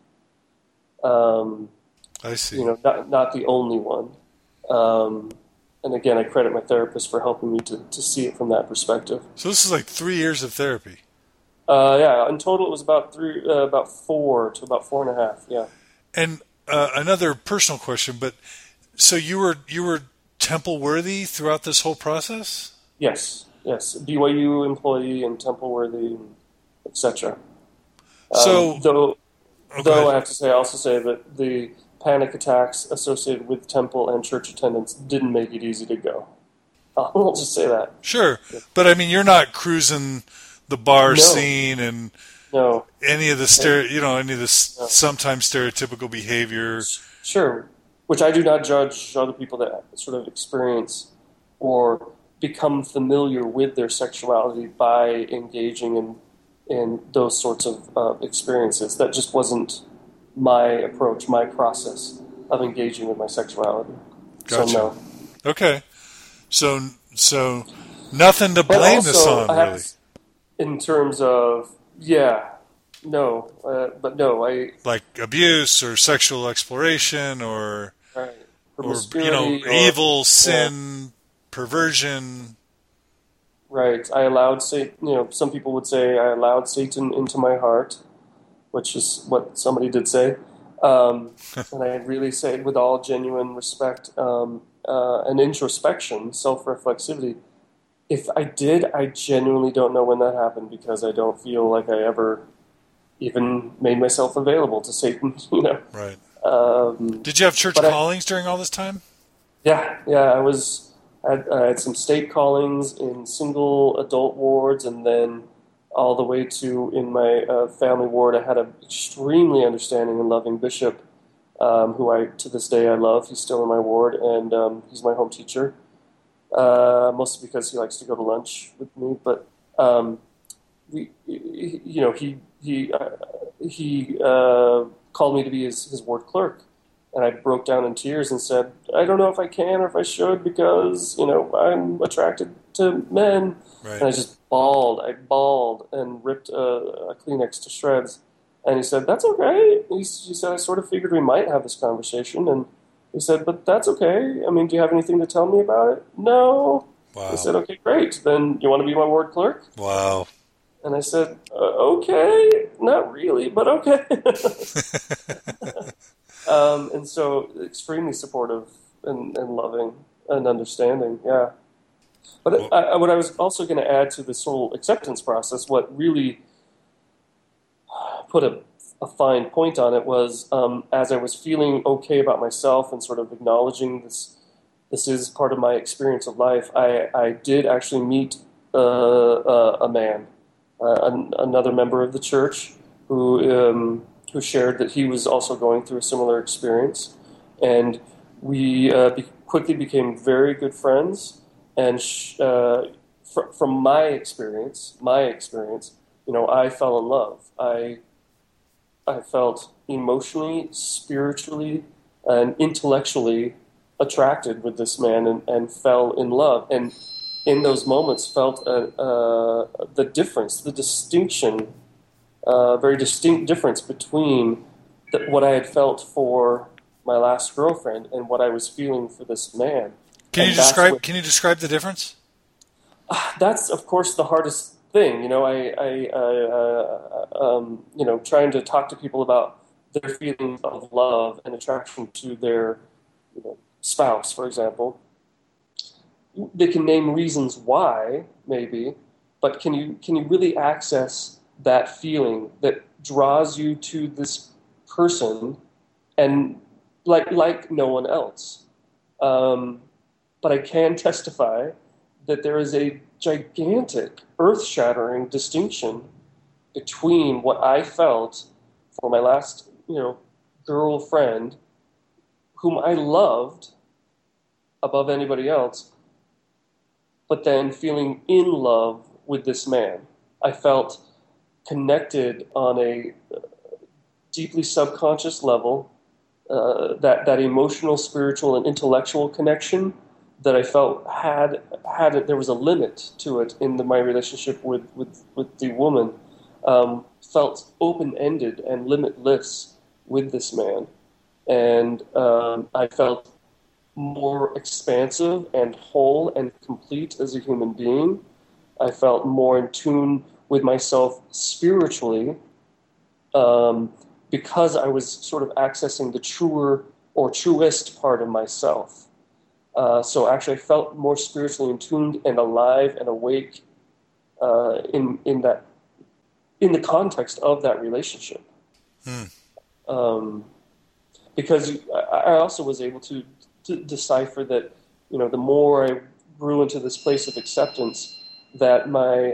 I see. Not the only one. And again, I credit my therapist for helping me to see it from that perspective. So this is like 3 years of therapy. Yeah. In total, it was about 4 to about 4.5. Yeah. And another personal question, but so you were Temple worthy throughout this whole process? Yes. BYU employee and Temple worthy, etc. Though I have to say, I also say that the panic attacks associated with temple and church attendance didn't make it easy to go. I'll just say that. Sure, but I mean, you're not cruising the bar scene and any of the sometimes stereotypical behavior. Sure, which I do not judge other people that sort of experience or become familiar with their sexuality by engaging in in those sorts of experiences. That just wasn't my approach, my process of engaging with my sexuality. Gotcha. So no. Okay. So nothing to But blame this also, on, I have really. in terms of no, but no, Like abuse or sexual exploration or right, you know, promiscuity or evil, yeah, sin, perversion. right. I allowed Satan. Some people would say I allowed Satan into my heart, which is what somebody did say. And I really say it with all genuine respect and introspection, self-reflexivity. If I did, I genuinely don't know when that happened because I don't feel like I ever even made myself available to Satan. Right. Um, Did you have church but callings during all this time? yeah, I had some state callings in single adult wards, and then all the way to in my family ward. I had an extremely understanding and loving bishop, who I to this day I love. He's still in my ward, and he's my home teacher. Mostly because he likes to go to lunch with me, but he called me to be his ward clerk, and I broke down in tears and said, I don't know if I can or if I should because I'm attracted to men, and Right. I just bawled. I bawled and ripped a Kleenex to shreds. And he said, "That's okay." He said, "I sort of figured we might have this conversation," and he said, "But that's okay. I mean, do you have anything to tell me about it?" "No." I Wow. said, "Okay, great. Then you want to be my ward clerk?" Wow. And I said, "Okay, not really, but okay." And so extremely supportive and loving and understanding, yeah. But Well, what I was also going to add to this whole acceptance process, what really put a fine point on it was as I was feeling okay about myself and sort of acknowledging this is part of my experience of life, I did actually meet a man, another member of the church, who shared that he was also going through a similar experience, and we quickly became very good friends. And from my experience, I fell in love. I felt emotionally, spiritually, and intellectually attracted with this man and fell in love. And in those moments, felt the difference, the distinction, very distinct difference between what I had felt for my last girlfriend and what I was feeling for this man. can you And that's describe what can you describe the difference? that's of course the hardest thing. Trying to talk to people about their feelings of love and attraction to their spouse, for example. They can name reasons why, maybe, but can you really access that feeling that draws you to this person and like no one else? Um, but I can testify that there is a gigantic, earth-shattering distinction between what I felt for my last, girlfriend, whom I loved above anybody else, but then feeling in love with this man. I felt connected on a deeply subconscious level, that emotional, spiritual, and intellectual connection that I felt had it. There was a limit to it in my relationship with the woman. Felt open ended and limitless with this man, and I felt more expansive and whole and complete as a human being. I felt more in tune with myself spiritually, because I was sort of accessing the truer or truest part of myself. So actually, I felt more spiritually in tuned and alive and awake in the context of that relationship. Hmm. Um, because I also was able to decipher that the more I grew into this place of acceptance, that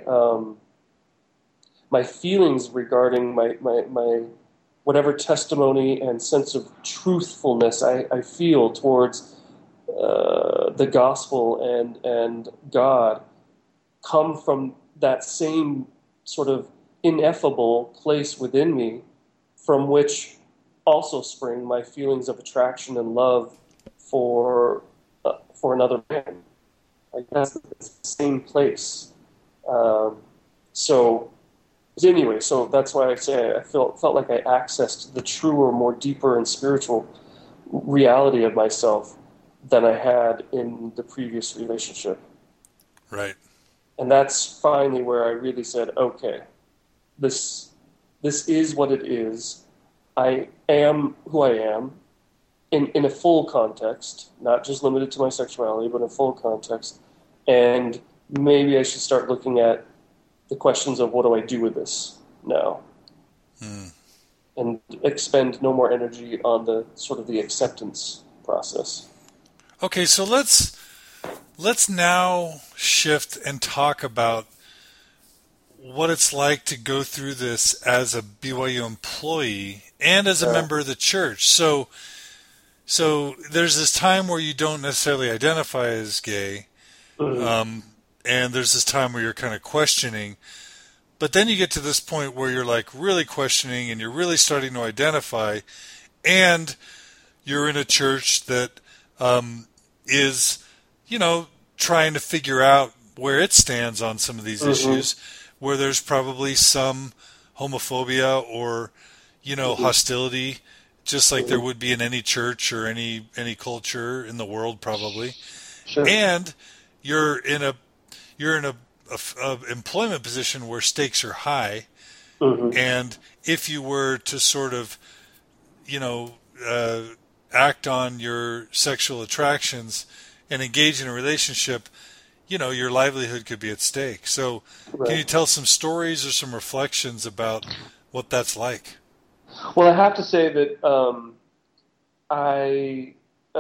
my feelings regarding my whatever testimony and sense of truthfulness I feel towards the gospel and God come from that same sort of ineffable place within me from which also spring my feelings of attraction and love for another man. Like that's the same place. Um, so anyway, so that's why I say I felt like I accessed the truer, more deeper, and spiritual reality of myself than I had in the previous relationship. Right. And that's finally where I really said, okay, this is what it is. I am who I am in a full context, not just limited to my sexuality, but in a full context. And maybe I should start looking at the questions of what do I do with this now? And expend no more energy on the sort of the acceptance process. Okay, so let's now shift and talk about what it's like to go through this as a BYU employee and as a member of the church. So there's this time where you don't necessarily identify as gay, and there's this time where you're kind of questioning. But then you get to this point where you're like really questioning and you're really starting to identify, and you're in a church that is, trying to figure out where it stands on some of these issues, where there's probably some homophobia or, hostility, just like there would be in any church or any culture in the world probably. Sure. And you're in a employment position where stakes are high, and if you were to sort of, act on your sexual attractions and engage in a relationship, your livelihood could be at stake. So Can you tell some stories or some reflections about what that's like? Well, I have to say that I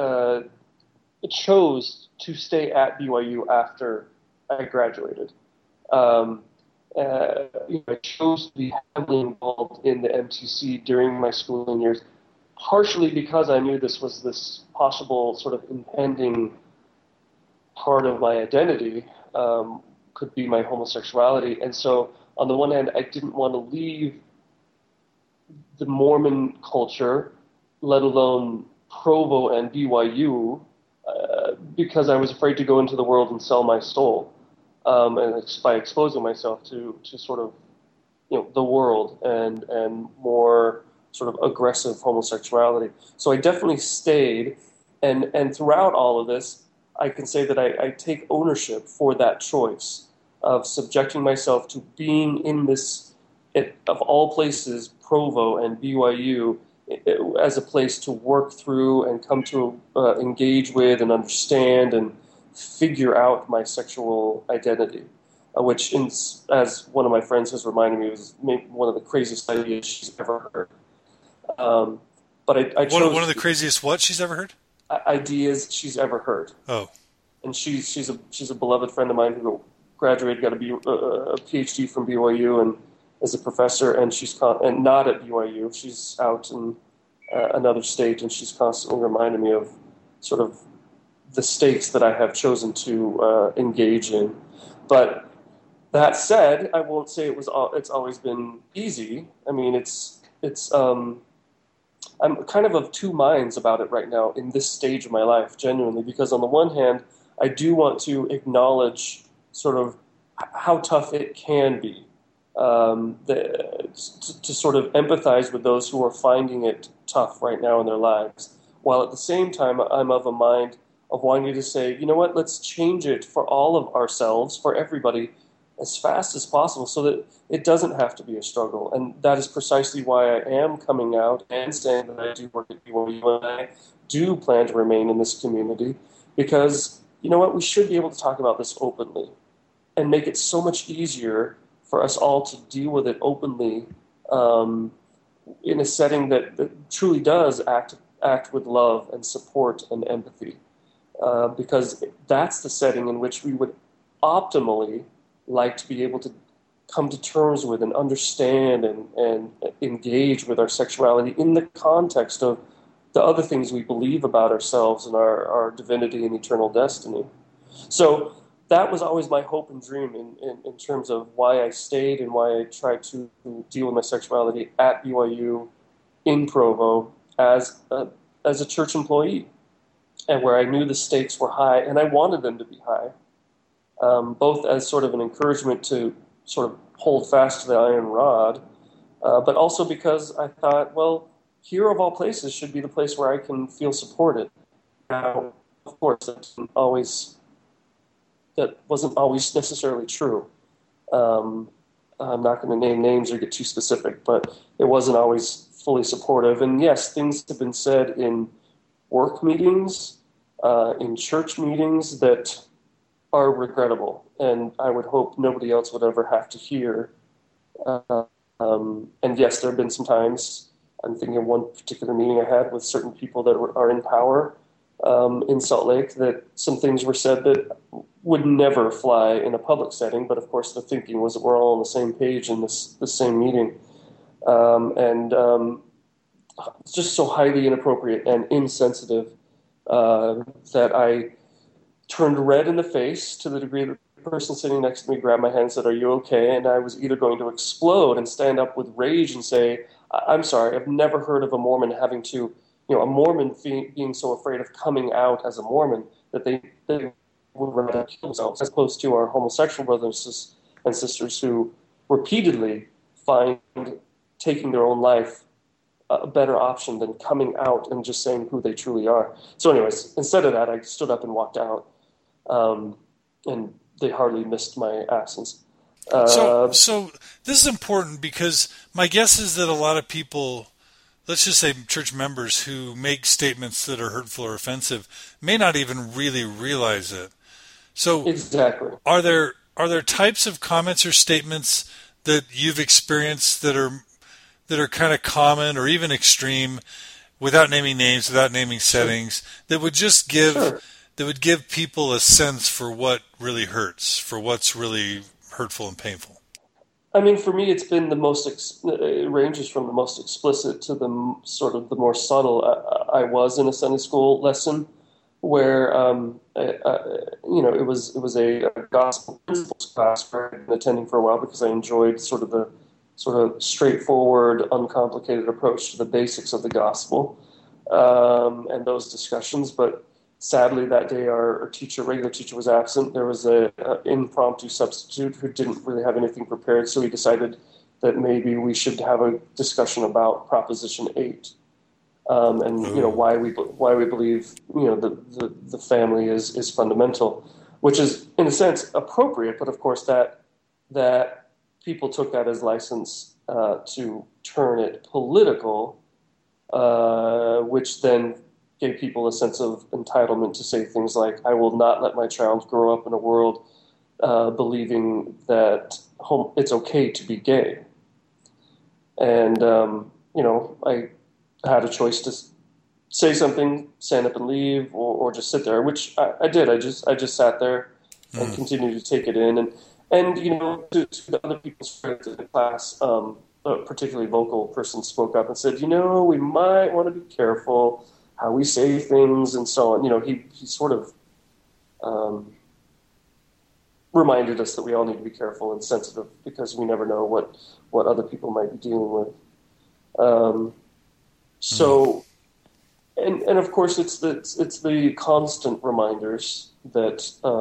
chose to stay at BYU after I graduated. I chose to be heavily involved in the MTC during my schooling years, partially because I knew this was this possible sort of impending part of my identity, could be my homosexuality. And so on the one hand, I didn't want to leave the Mormon culture, let alone Provo and BYU, because I was afraid to go into the world and sell my soul, and by exposing myself to sort of the world and more sort of aggressive homosexuality. So I definitely stayed, and throughout all of this, I can say that I take ownership for that choice of subjecting myself to being in this, of all places, Provo and BYU, as a place to work through and come to engage with and understand and figure out my sexual identity, which, as one of my friends has reminded me, was maybe one of the craziest ideas she's ever heard. But I chose one of the craziest what she's ever heard? Ideas she's ever heard. Oh, and she's a beloved friend of mine who graduated, got a PhD from BYU, and is a professor, and and not at BYU. She's out in another state, and she's constantly reminding me of sort of the stakes that I have chosen to engage in. But that said, I won't say it's always been easy. I mean, I'm kind of two minds about it right now in this stage of my life, genuinely, because on the one hand, I do want to acknowledge sort of how tough it can be, to sort of empathize with those who are finding it tough right now in their lives, while at the same time I'm of a mind of wanting to say, you know what, let's change it for all of ourselves, for everybody, as fast as possible so that it doesn't have to be a struggle. And that is precisely why I am coming out and saying that I do work at BYU and I do plan to remain in this community, because, you know what, we should be able to talk about this openly and make it so much easier for us all to deal with it openly, in a setting that truly does act with love and support and empathy, because that's the setting in which we would optimally like to be able to come to terms with and understand and engage with our sexuality in the context of the other things we believe about ourselves and our divinity and eternal destiny. So that was always my hope and dream in terms of why I stayed and why I tried to deal with my sexuality at BYU in Provo as a church employee, and where I knew the stakes were high and I wanted them to be high, both as sort of an encouragement to sort of hold fast to the iron rod, but also because I thought, well, here of all places should be the place where I can feel supported. Now, of course, that wasn't always necessarily true. I'm not going to name names or get too specific, but it wasn't always fully supportive. And yes, things have been said in work meetings, in church meetings that are regrettable, and I would hope nobody else would ever have to hear. And yes, there have been some times, I'm thinking of one particular meeting I had with certain people that are in power in Salt Lake, that some things were said that would never fly in a public setting, but of course the thinking was that we're all on the same page in this same meeting. It's just so highly inappropriate and insensitive that I turned red in the face to the degree that the person sitting next to me grabbed my hand and said, "Are you okay?" And I was either going to explode and stand up with rage and say, "I'm sorry, I've never heard of a Mormon having to, a Mormon being so afraid of coming out as a Mormon that they would rather kill themselves," as opposed to our homosexual brothers and sisters who repeatedly find taking their own life a better option than coming out and just saying who they truly are. So anyways, instead of that, I stood up and walked out, and they hardly missed my absence. So this is important because my guess is that a lot of people, let's just say church members who make statements that are hurtful or offensive, may not even really realize it. So exactly, are there types of comments or statements that you've experienced that are kind of common or even extreme, without naming names, without naming settings, that would just give people a sense for what really hurts, for what's really hurtful and painful? I mean, for me, it's been it ranges from the most explicit to the sort of the more subtle. I was in a Sunday school lesson where, it was a gospel principles class where I've been attending for a while because I enjoyed sort of straightforward, uncomplicated approach to the basics of the gospel and those discussions. But sadly, that day our regular teacher was absent. There was an impromptu substitute who didn't really have anything prepared, so he decided that maybe we should have a discussion about Proposition 8 and why we believe the family is fundamental, which is in a sense appropriate, but of course that people took that as license to turn it political, which then gave people a sense of entitlement to say things like, "I will not let my child grow up in a world believing that it's okay to be gay." And, I had a choice to say something, stand up and leave, or just sit there, which I did. I just sat there and continued to take it in. And to the other people's friends in the class, a particularly vocal person spoke up and said, "We might want to be careful how we say things," and so on. He sort of reminded us that we all need to be careful and sensitive because we never know what other people might be dealing with. And of course it's the constant reminders that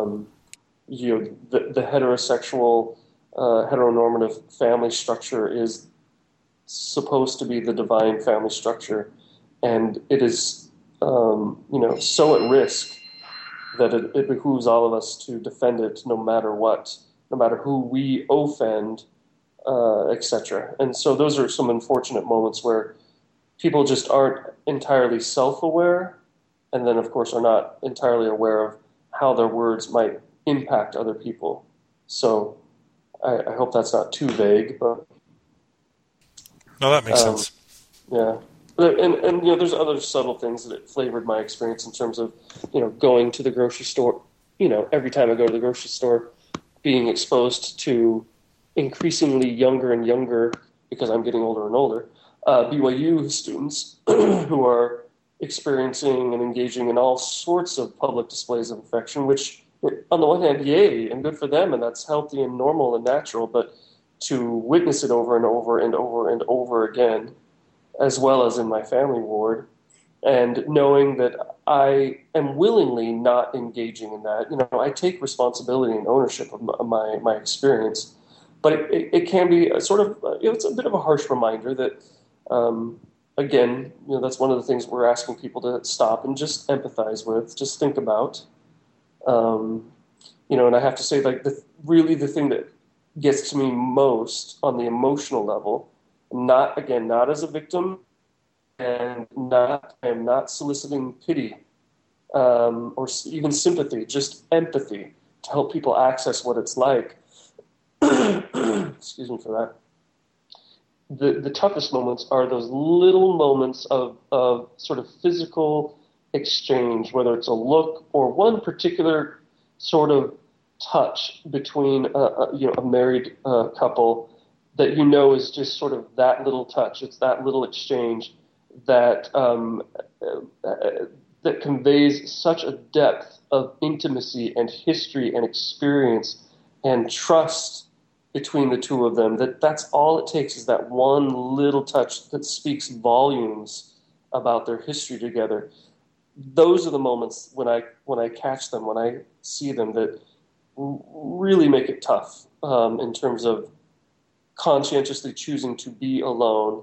the heterosexual heteronormative family structure is supposed to be the divine family structure, and it is so at risk that it behooves all of us to defend it no matter what, no matter who we offend, etc. And so those are some unfortunate moments where people just aren't entirely self-aware, and then of course are not entirely aware of how their words might impact other people. So I hope that's not too vague, but no, that makes sense. Yeah. And there's other subtle things that it flavored my experience in terms of, going to the grocery store, every time I go to the grocery store, being exposed to increasingly younger and younger, because I'm getting older and older, BYU students who are experiencing and engaging in all sorts of public displays of affection, which on the one hand, yay, and good for them, and that's healthy and normal and natural, but to witness it over and over and over and over again, as well as in my family ward, and knowing that I am willingly not engaging in that. I take responsibility and ownership of my experience, but it can be a sort of, it's a bit of a harsh reminder that, again, that's one of the things we're asking people to stop and just empathize with, just think about. And I have to say, like, really the thing that gets to me most on the emotional level, not as a victim, and I am not soliciting pity, or even sympathy, just empathy to help people access what it's like. Excuse me for that. The toughest moments are those little moments of sort of physical exchange, whether it's a look or one particular sort of touch between a married couple that is just sort of that little touch. It's that little exchange that that conveys such a depth of intimacy and history and experience and trust between the two of them, that's all it takes, is that one little touch that speaks volumes about their history together. Those are the moments when I catch them, when I see them, that really make it tough, in terms of conscientiously choosing to be alone,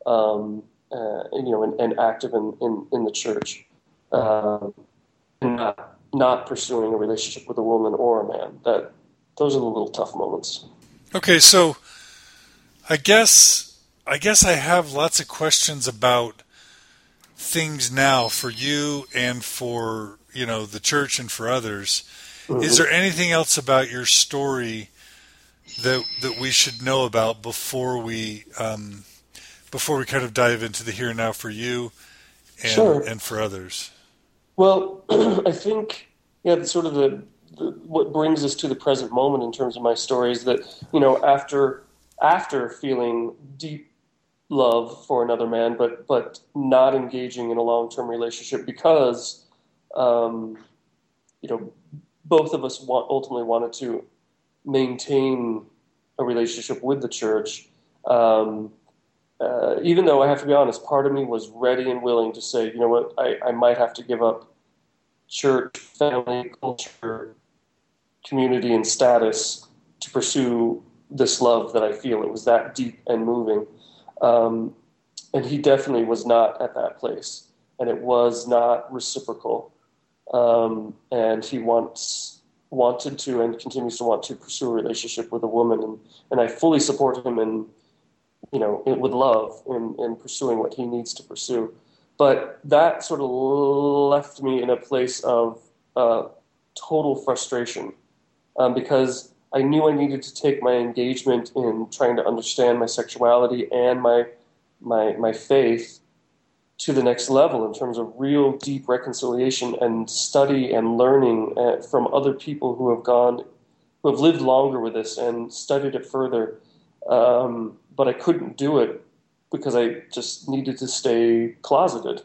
and active in the church, and not pursuing a relationship with a woman or a man. Those are the little tough moments. Okay, so I guess I have lots of questions about things now for you and for the church and for others. Mm-hmm. Is there anything else about your story that we should know about before we kind of dive into the here and now for you and Sure. and for others? Well, I think sort of what brings us to the present moment in terms of my story is that after feeling deep love for another man, but not engaging in a long-term relationship because both of us ultimately wanted to maintain a relationship with the church. Even though I have to be honest, part of me was ready and willing to say, you know what, I might have to give up church, family, culture, community, and status to pursue this love that I feel. It was that deep and moving. And he definitely was not at that place. And it was not reciprocal. And he wanted to and continues to want to pursue a relationship with a woman. And I fully support him with love in pursuing what he needs to pursue. But that sort of left me in a place of total frustration, because I knew I needed to take my engagement in trying to understand my sexuality and my faith to the next level in terms of real deep reconciliation and study and learning from other people who have lived longer with this and studied it further. But I couldn't do it because I just needed to stay closeted.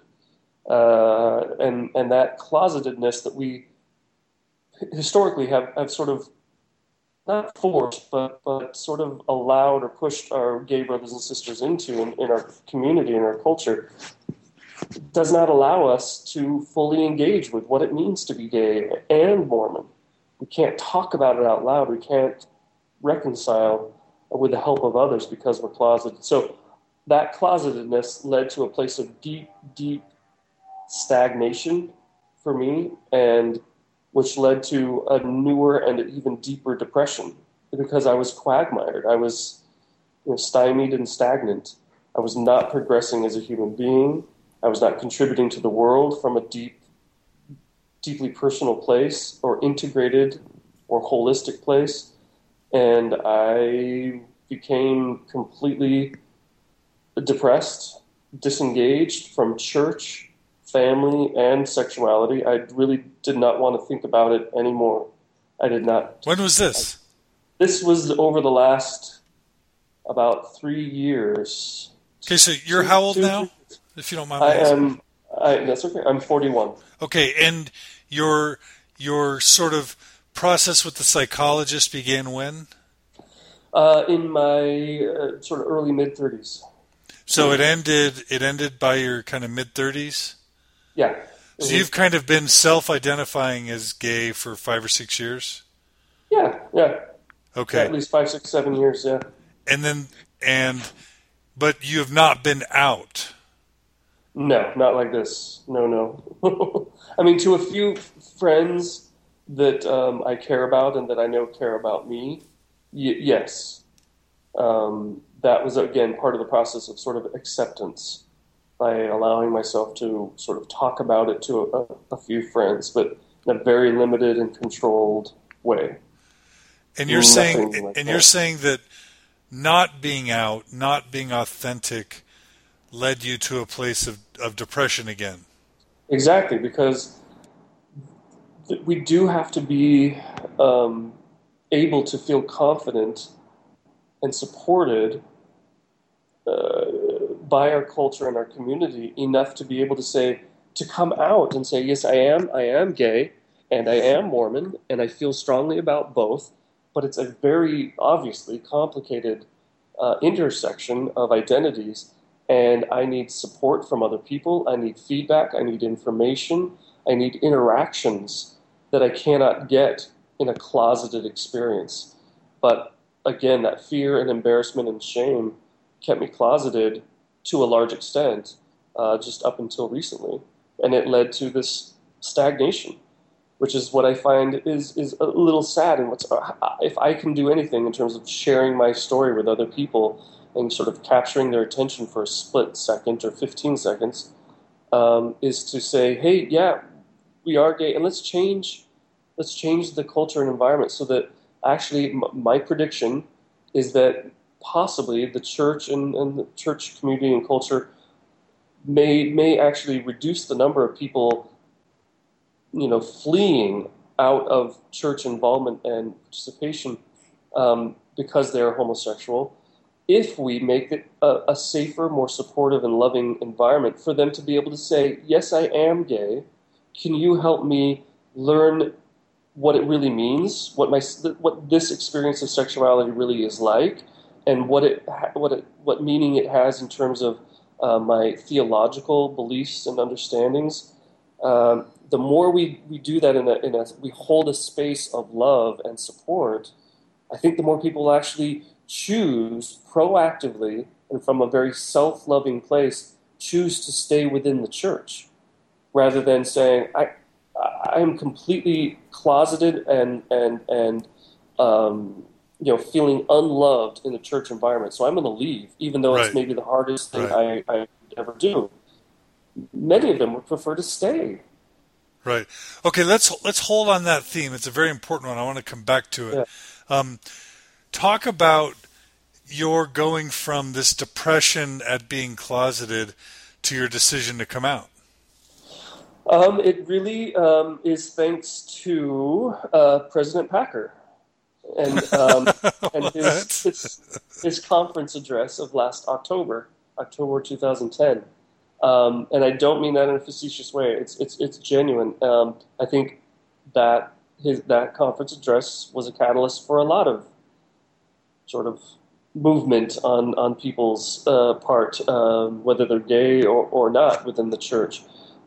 And that closetedness that we historically have sort of not forced, but sort of allowed or pushed our gay brothers and sisters into in our community, in our culture, does not allow us to fully engage with what it means to be gay and Mormon. We can't talk about it out loud. We can't reconcile with the help of others because we're closeted. So that closetedness led to a place of deep, deep stagnation for me, and which led to a newer and even deeper depression because I was quagmired. I was stymied and stagnant. I was not progressing as a human being. I was not contributing to the world from a deeply personal place or integrated or holistic place. And I became completely depressed, disengaged from church, family, and sexuality. I really did not want to think about it anymore. I did not. When was this? This was over the last about 3 years. Okay, so you're how old now, if you don't mind me asking? That's okay. I'm 41. Okay, and your sort of process with the psychologist began when? In my sort of early mid-30s. So it ended by your kind of mid-30s? Yeah. So you've kind of been self-identifying as gay for 5 or 6 years? Yeah. Okay. Yeah, at least 5, 6, 7 years, yeah. But you have not been out? No, not like this. No. I mean, to a few friends that I care about and that I know care about me, yes. That was, again, part of the process of sort of acceptance by allowing myself to sort of talk about it to a few friends, but in a very limited and controlled way. And you're saying that not being out, not being authentic, led you to a place of depression again. Exactly, because we do have to be able to feel confident and supported by our culture and our community enough to be able to come out and say, yes, I am gay, and I am Mormon, and I feel strongly about both, but it's a very obviously complicated intersection of identities, and I need support from other people, I need feedback, I need information, I need interactions that I cannot get in a closeted experience. But again, that fear and embarrassment and shame kept me closeted to a large extent just up until recently. And it led to this stagnation, which is what I find is a little sad. And if I can do anything in terms of sharing my story with other people and sort of capturing their attention for a split second or 15 seconds, is to say, hey, yeah, we are gay, and let's change the culture and environment so that actually my prediction is that possibly the church and the church community and culture may actually reduce the number of people, fleeing out of church involvement and participation because they're homosexual, if we make it a safer, more supportive and loving environment for them to be able to say, yes, I am gay. Can you help me learn what it really means, what this experience of sexuality really is like, and what meaning it has in terms of my theological beliefs and understandings. The more we do that we hold a space of love and support, I think the more people actually choose proactively and from a very self-loving place, choose to stay within the church, rather than saying, I am completely closeted and feeling unloved in the church environment, so I'm going to leave, even though it's maybe the hardest thing I ever do. Many of them would prefer to stay. Right. Okay, let's hold on that theme. It's a very important one. I want to come back to it. Yeah. Talk about your going from this depression at being closeted to your decision to come out. It really is thanks to President Packer and his conference address of last October 2010. And I don't mean that in a facetious way. It's genuine. I think that that conference address was a catalyst for a lot of sort of movement on people's part, whether they're gay or not within the church.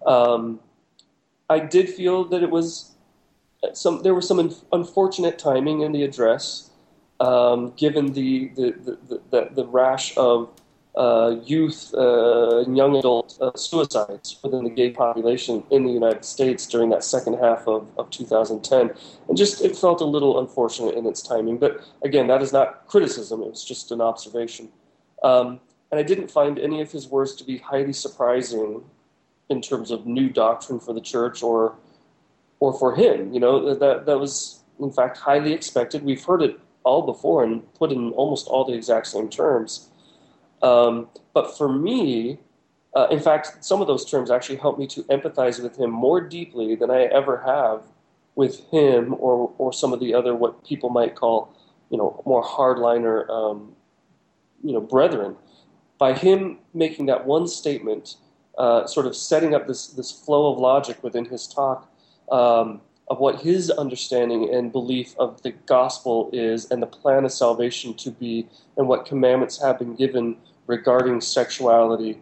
I did feel that there was some unfortunate timing in the address, given the rash of youth and young adult suicides within the gay population in the United States during that second half of 2010. And it felt a little unfortunate in its timing. But again, that is not criticism. It was just an observation. And I didn't find any of his words to be highly surprising in terms of new doctrine for the church or for him. That was, in fact, highly expected. We've heard it all before and put in almost all the exact same terms. But for me, in fact, some of those terms actually helped me to empathize with him more deeply than I ever have with him or some of the other what people might call, more hardliner, brethren. By him making that one statement, sort of setting up this flow of logic within his talk, of what his understanding and belief of the gospel is and the plan of salvation to be, and what commandments have been given regarding sexuality,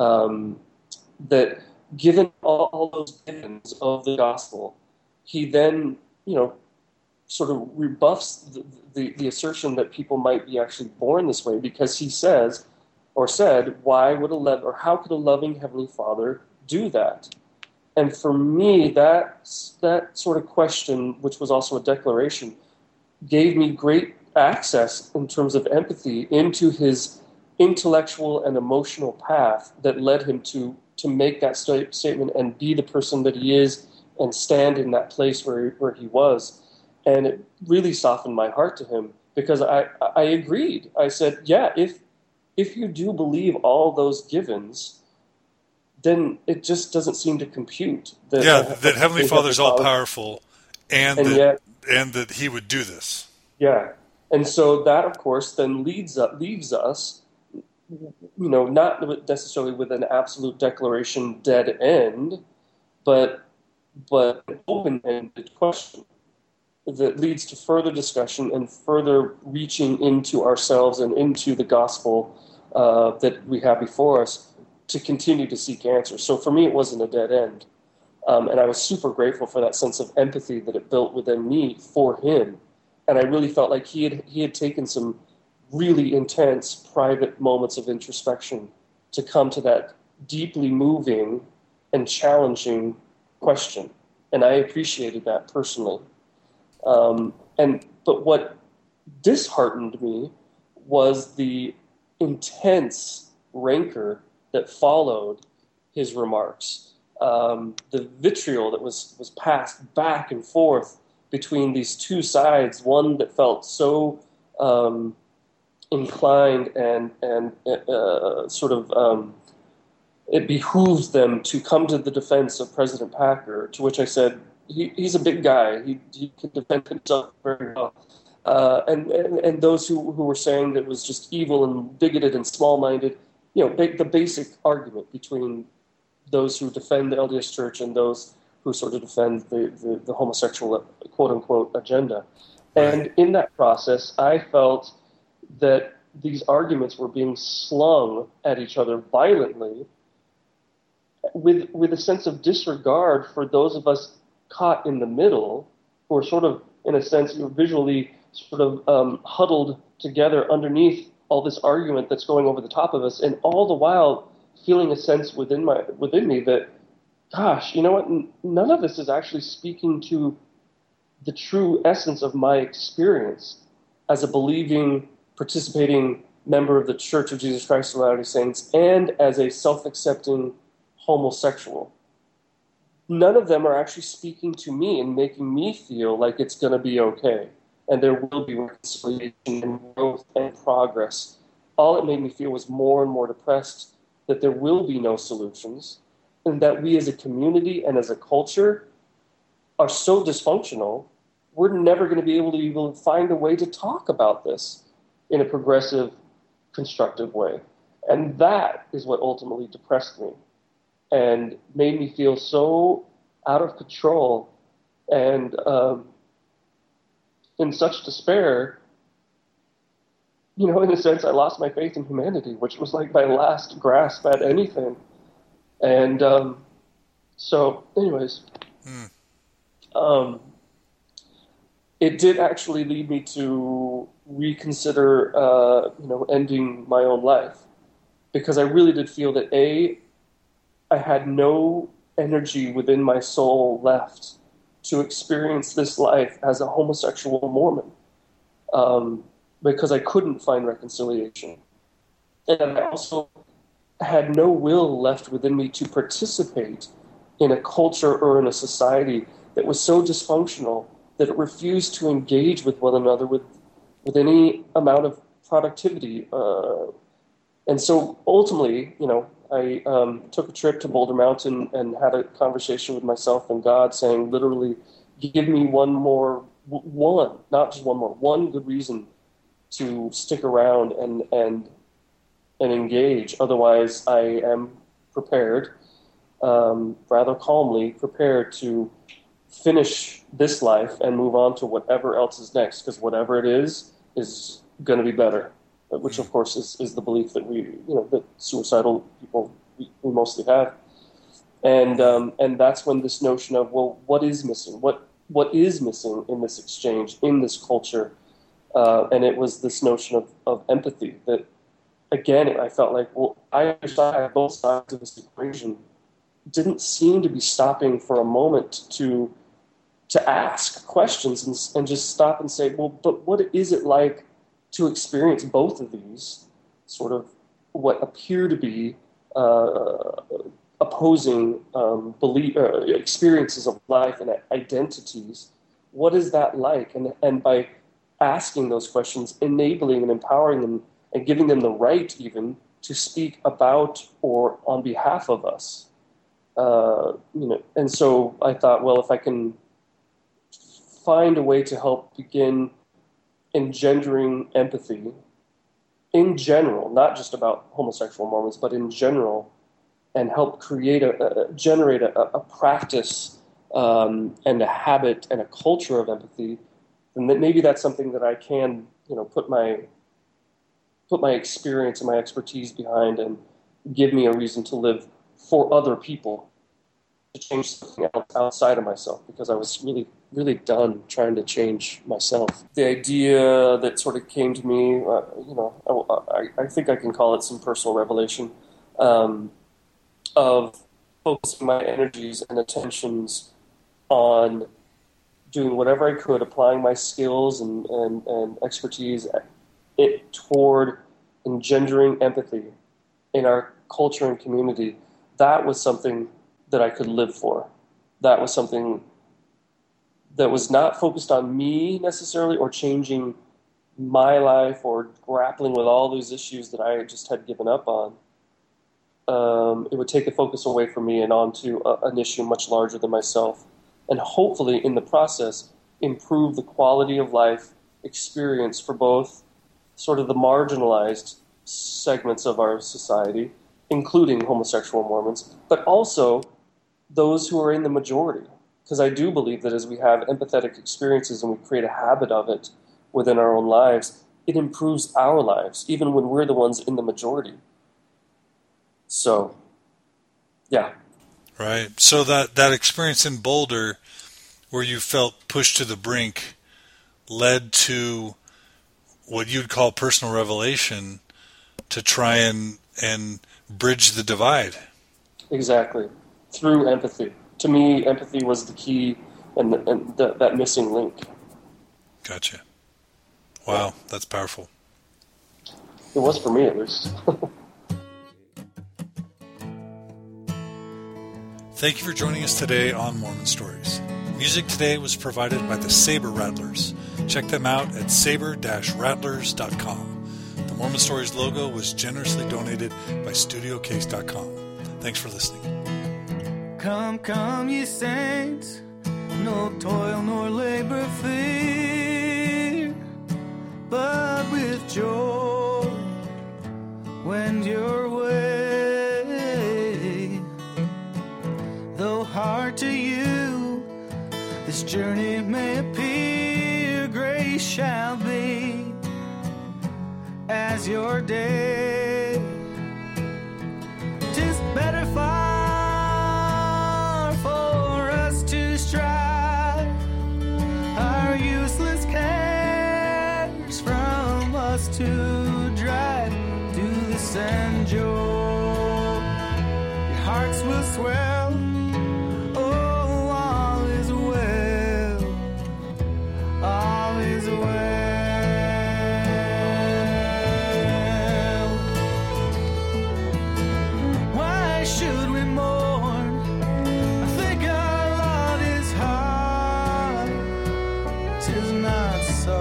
that given all those givens of the gospel, he then, sort of rebuffs the assertion that people might be actually born this way, because he says, or said, how could a loving Heavenly Father do that? And for me, that sort of question, which was also a declaration, gave me great access in terms of empathy into his intellectual and emotional path that led him to make that statement and be the person that he is and stand in that place where he was. And it really softened my heart to him, because I agreed. I said, yeah, if you do believe all those givens, then it just doesn't seem to compute. That Heavenly Father's all-powerful, and that he would do this. Yeah. And so that, of course, then leaves us, not necessarily with an absolute declaration dead end, but an open-ended question that leads to further discussion and further reaching into ourselves and into the gospel that we have before us, to continue to seek answers. So for me, it wasn't a dead end. And I was super grateful for that sense of empathy that it built within me for him. And I really felt like he had taken some really intense private moments of introspection to come to that deeply moving and challenging question. And I appreciated that personally. But what disheartened me was the intense rancor that followed his remarks, the vitriol that was passed back and forth between these two sides, one that felt so inclined and it behooves them to come to the defense of President Packer, to which I said, he's a big guy. He can defend himself very well. And those who were saying that it was just evil and bigoted and small-minded, the basic argument between those who defend the LDS Church and those who sort of defend the homosexual quote-unquote agenda. And in that process, I felt that these arguments were being slung at each other violently with a sense of disregard for those of us caught in the middle, who are sort of, in a sense, visually sort of huddled together underneath all this argument that's going over the top of us, and all the while feeling a sense within me that, gosh, you know what? None of this is actually speaking to the true essence of my experience as a believing, participating member of the Church of Jesus Christ of Latter-day Saints, and as a self-accepting homosexual. None of them are actually speaking to me and making me feel like it's going to be okay, and there will be reconciliation and growth and progress. All it made me feel was more and more depressed, that there will be no solutions, and that we as a community and as a culture are so dysfunctional, we're never going to be able to even find a way to talk about this in a progressive, constructive way. And that is what ultimately depressed me and made me feel so out of control and in such despair. In a sense, I lost my faith in humanity, which was like my last grasp at anything. And so, anyways, it did actually lead me to reconsider, ending my own life, because I really did feel that I had no energy within my soul left to experience this life as a homosexual Mormon, because I couldn't find reconciliation. And I also had no will left within me to participate in a culture or in a society that was so dysfunctional that it refused to engage with one another with any amount of productivity. And so ultimately, I took a trip to Boulder Mountain and had a conversation with myself and God, saying literally, give me one good reason to stick around and engage. Otherwise, I am prepared, rather calmly prepared to finish this life and move on to whatever else is next, because whatever it is going to be better, which of course is the belief that that suicidal people we mostly have. And that's when this notion of, well, what is missing? What is missing in this exchange, in this culture? And it was this notion of empathy that, again, I felt like, well, I understand both sides of this equation didn't seem to be stopping for a moment to ask questions and just stop and say, well, but what is it like to experience both of these sort of what appear to be opposing experiences of life and identities? What is that like? And by asking those questions, enabling and empowering them and giving them the right even to speak about or on behalf of us. And so I thought, well, if I can find a way to help begin engendering empathy in general, not just about homosexual Mormons, but in general, and help create generate a practice and a habit and a culture of empathy, then maybe that's something that I can, put my experience and my expertise behind and give me a reason to live for other people, to change something else outside of myself, because I was really, really done trying to change myself. The idea that sort of came to me, I think I can call it some personal revelation, of focusing my energies and attentions on doing whatever I could, applying my skills and expertise toward engendering empathy in our culture and community. That was something that I could live for. That was something that was not focused on me necessarily or changing my life or grappling with all those issues that I just had given up on. It would take the focus away from me and onto an issue much larger than myself, and hopefully in the process improve the quality of life experience for both sort of the marginalized segments of our society, including homosexual Mormons, but also those who are in the majority. Because I do believe that as we have empathetic experiences and we create a habit of it within our own lives, it improves our lives, even when we're the ones in the majority. So, yeah. Right. So that experience in Boulder where you felt pushed to the brink led to what you'd call personal revelation to try and bridge the divide. Exactly. Through empathy. To me, empathy was the key and that missing link. Gotcha. Wow, that's powerful. It was for me, at least. Thank you for joining us today on Mormon Stories. Music today was provided by the Saber Rattlers. Check them out at saber-rattlers.com. The Mormon Stories logo was generously donated by StudioCase.com. Thanks for listening. Come, come, ye saints, no toil nor labor fear, but with joy wend your way. Though hard to you this journey may appear, grace shall be as your day. 'Tis better far for us to strive our useless cares from us to drive to the sand joy. Your hearts will swell. Oh, all is well. All is well. Why should we mourn? I think our lot is hard. 'Tis not so.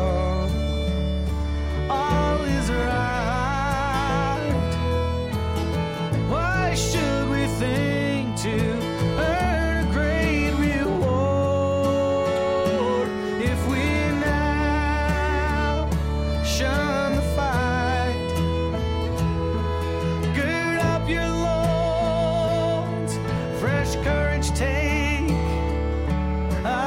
All is right. Why should we think to earn a great reward if we now shun the fight? Gird up your loins, fresh courage take.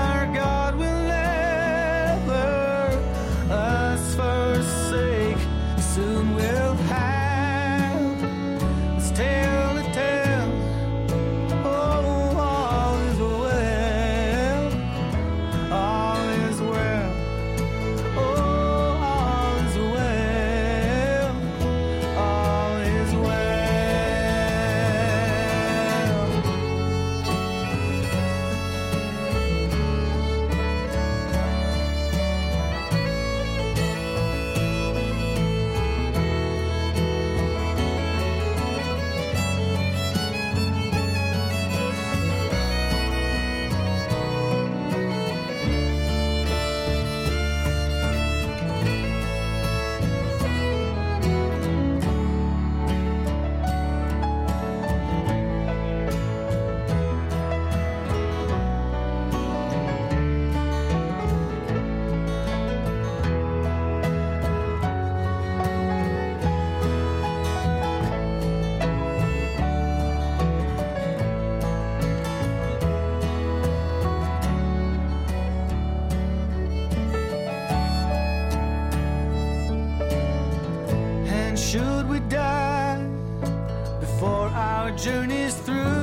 should we die before our journey's through?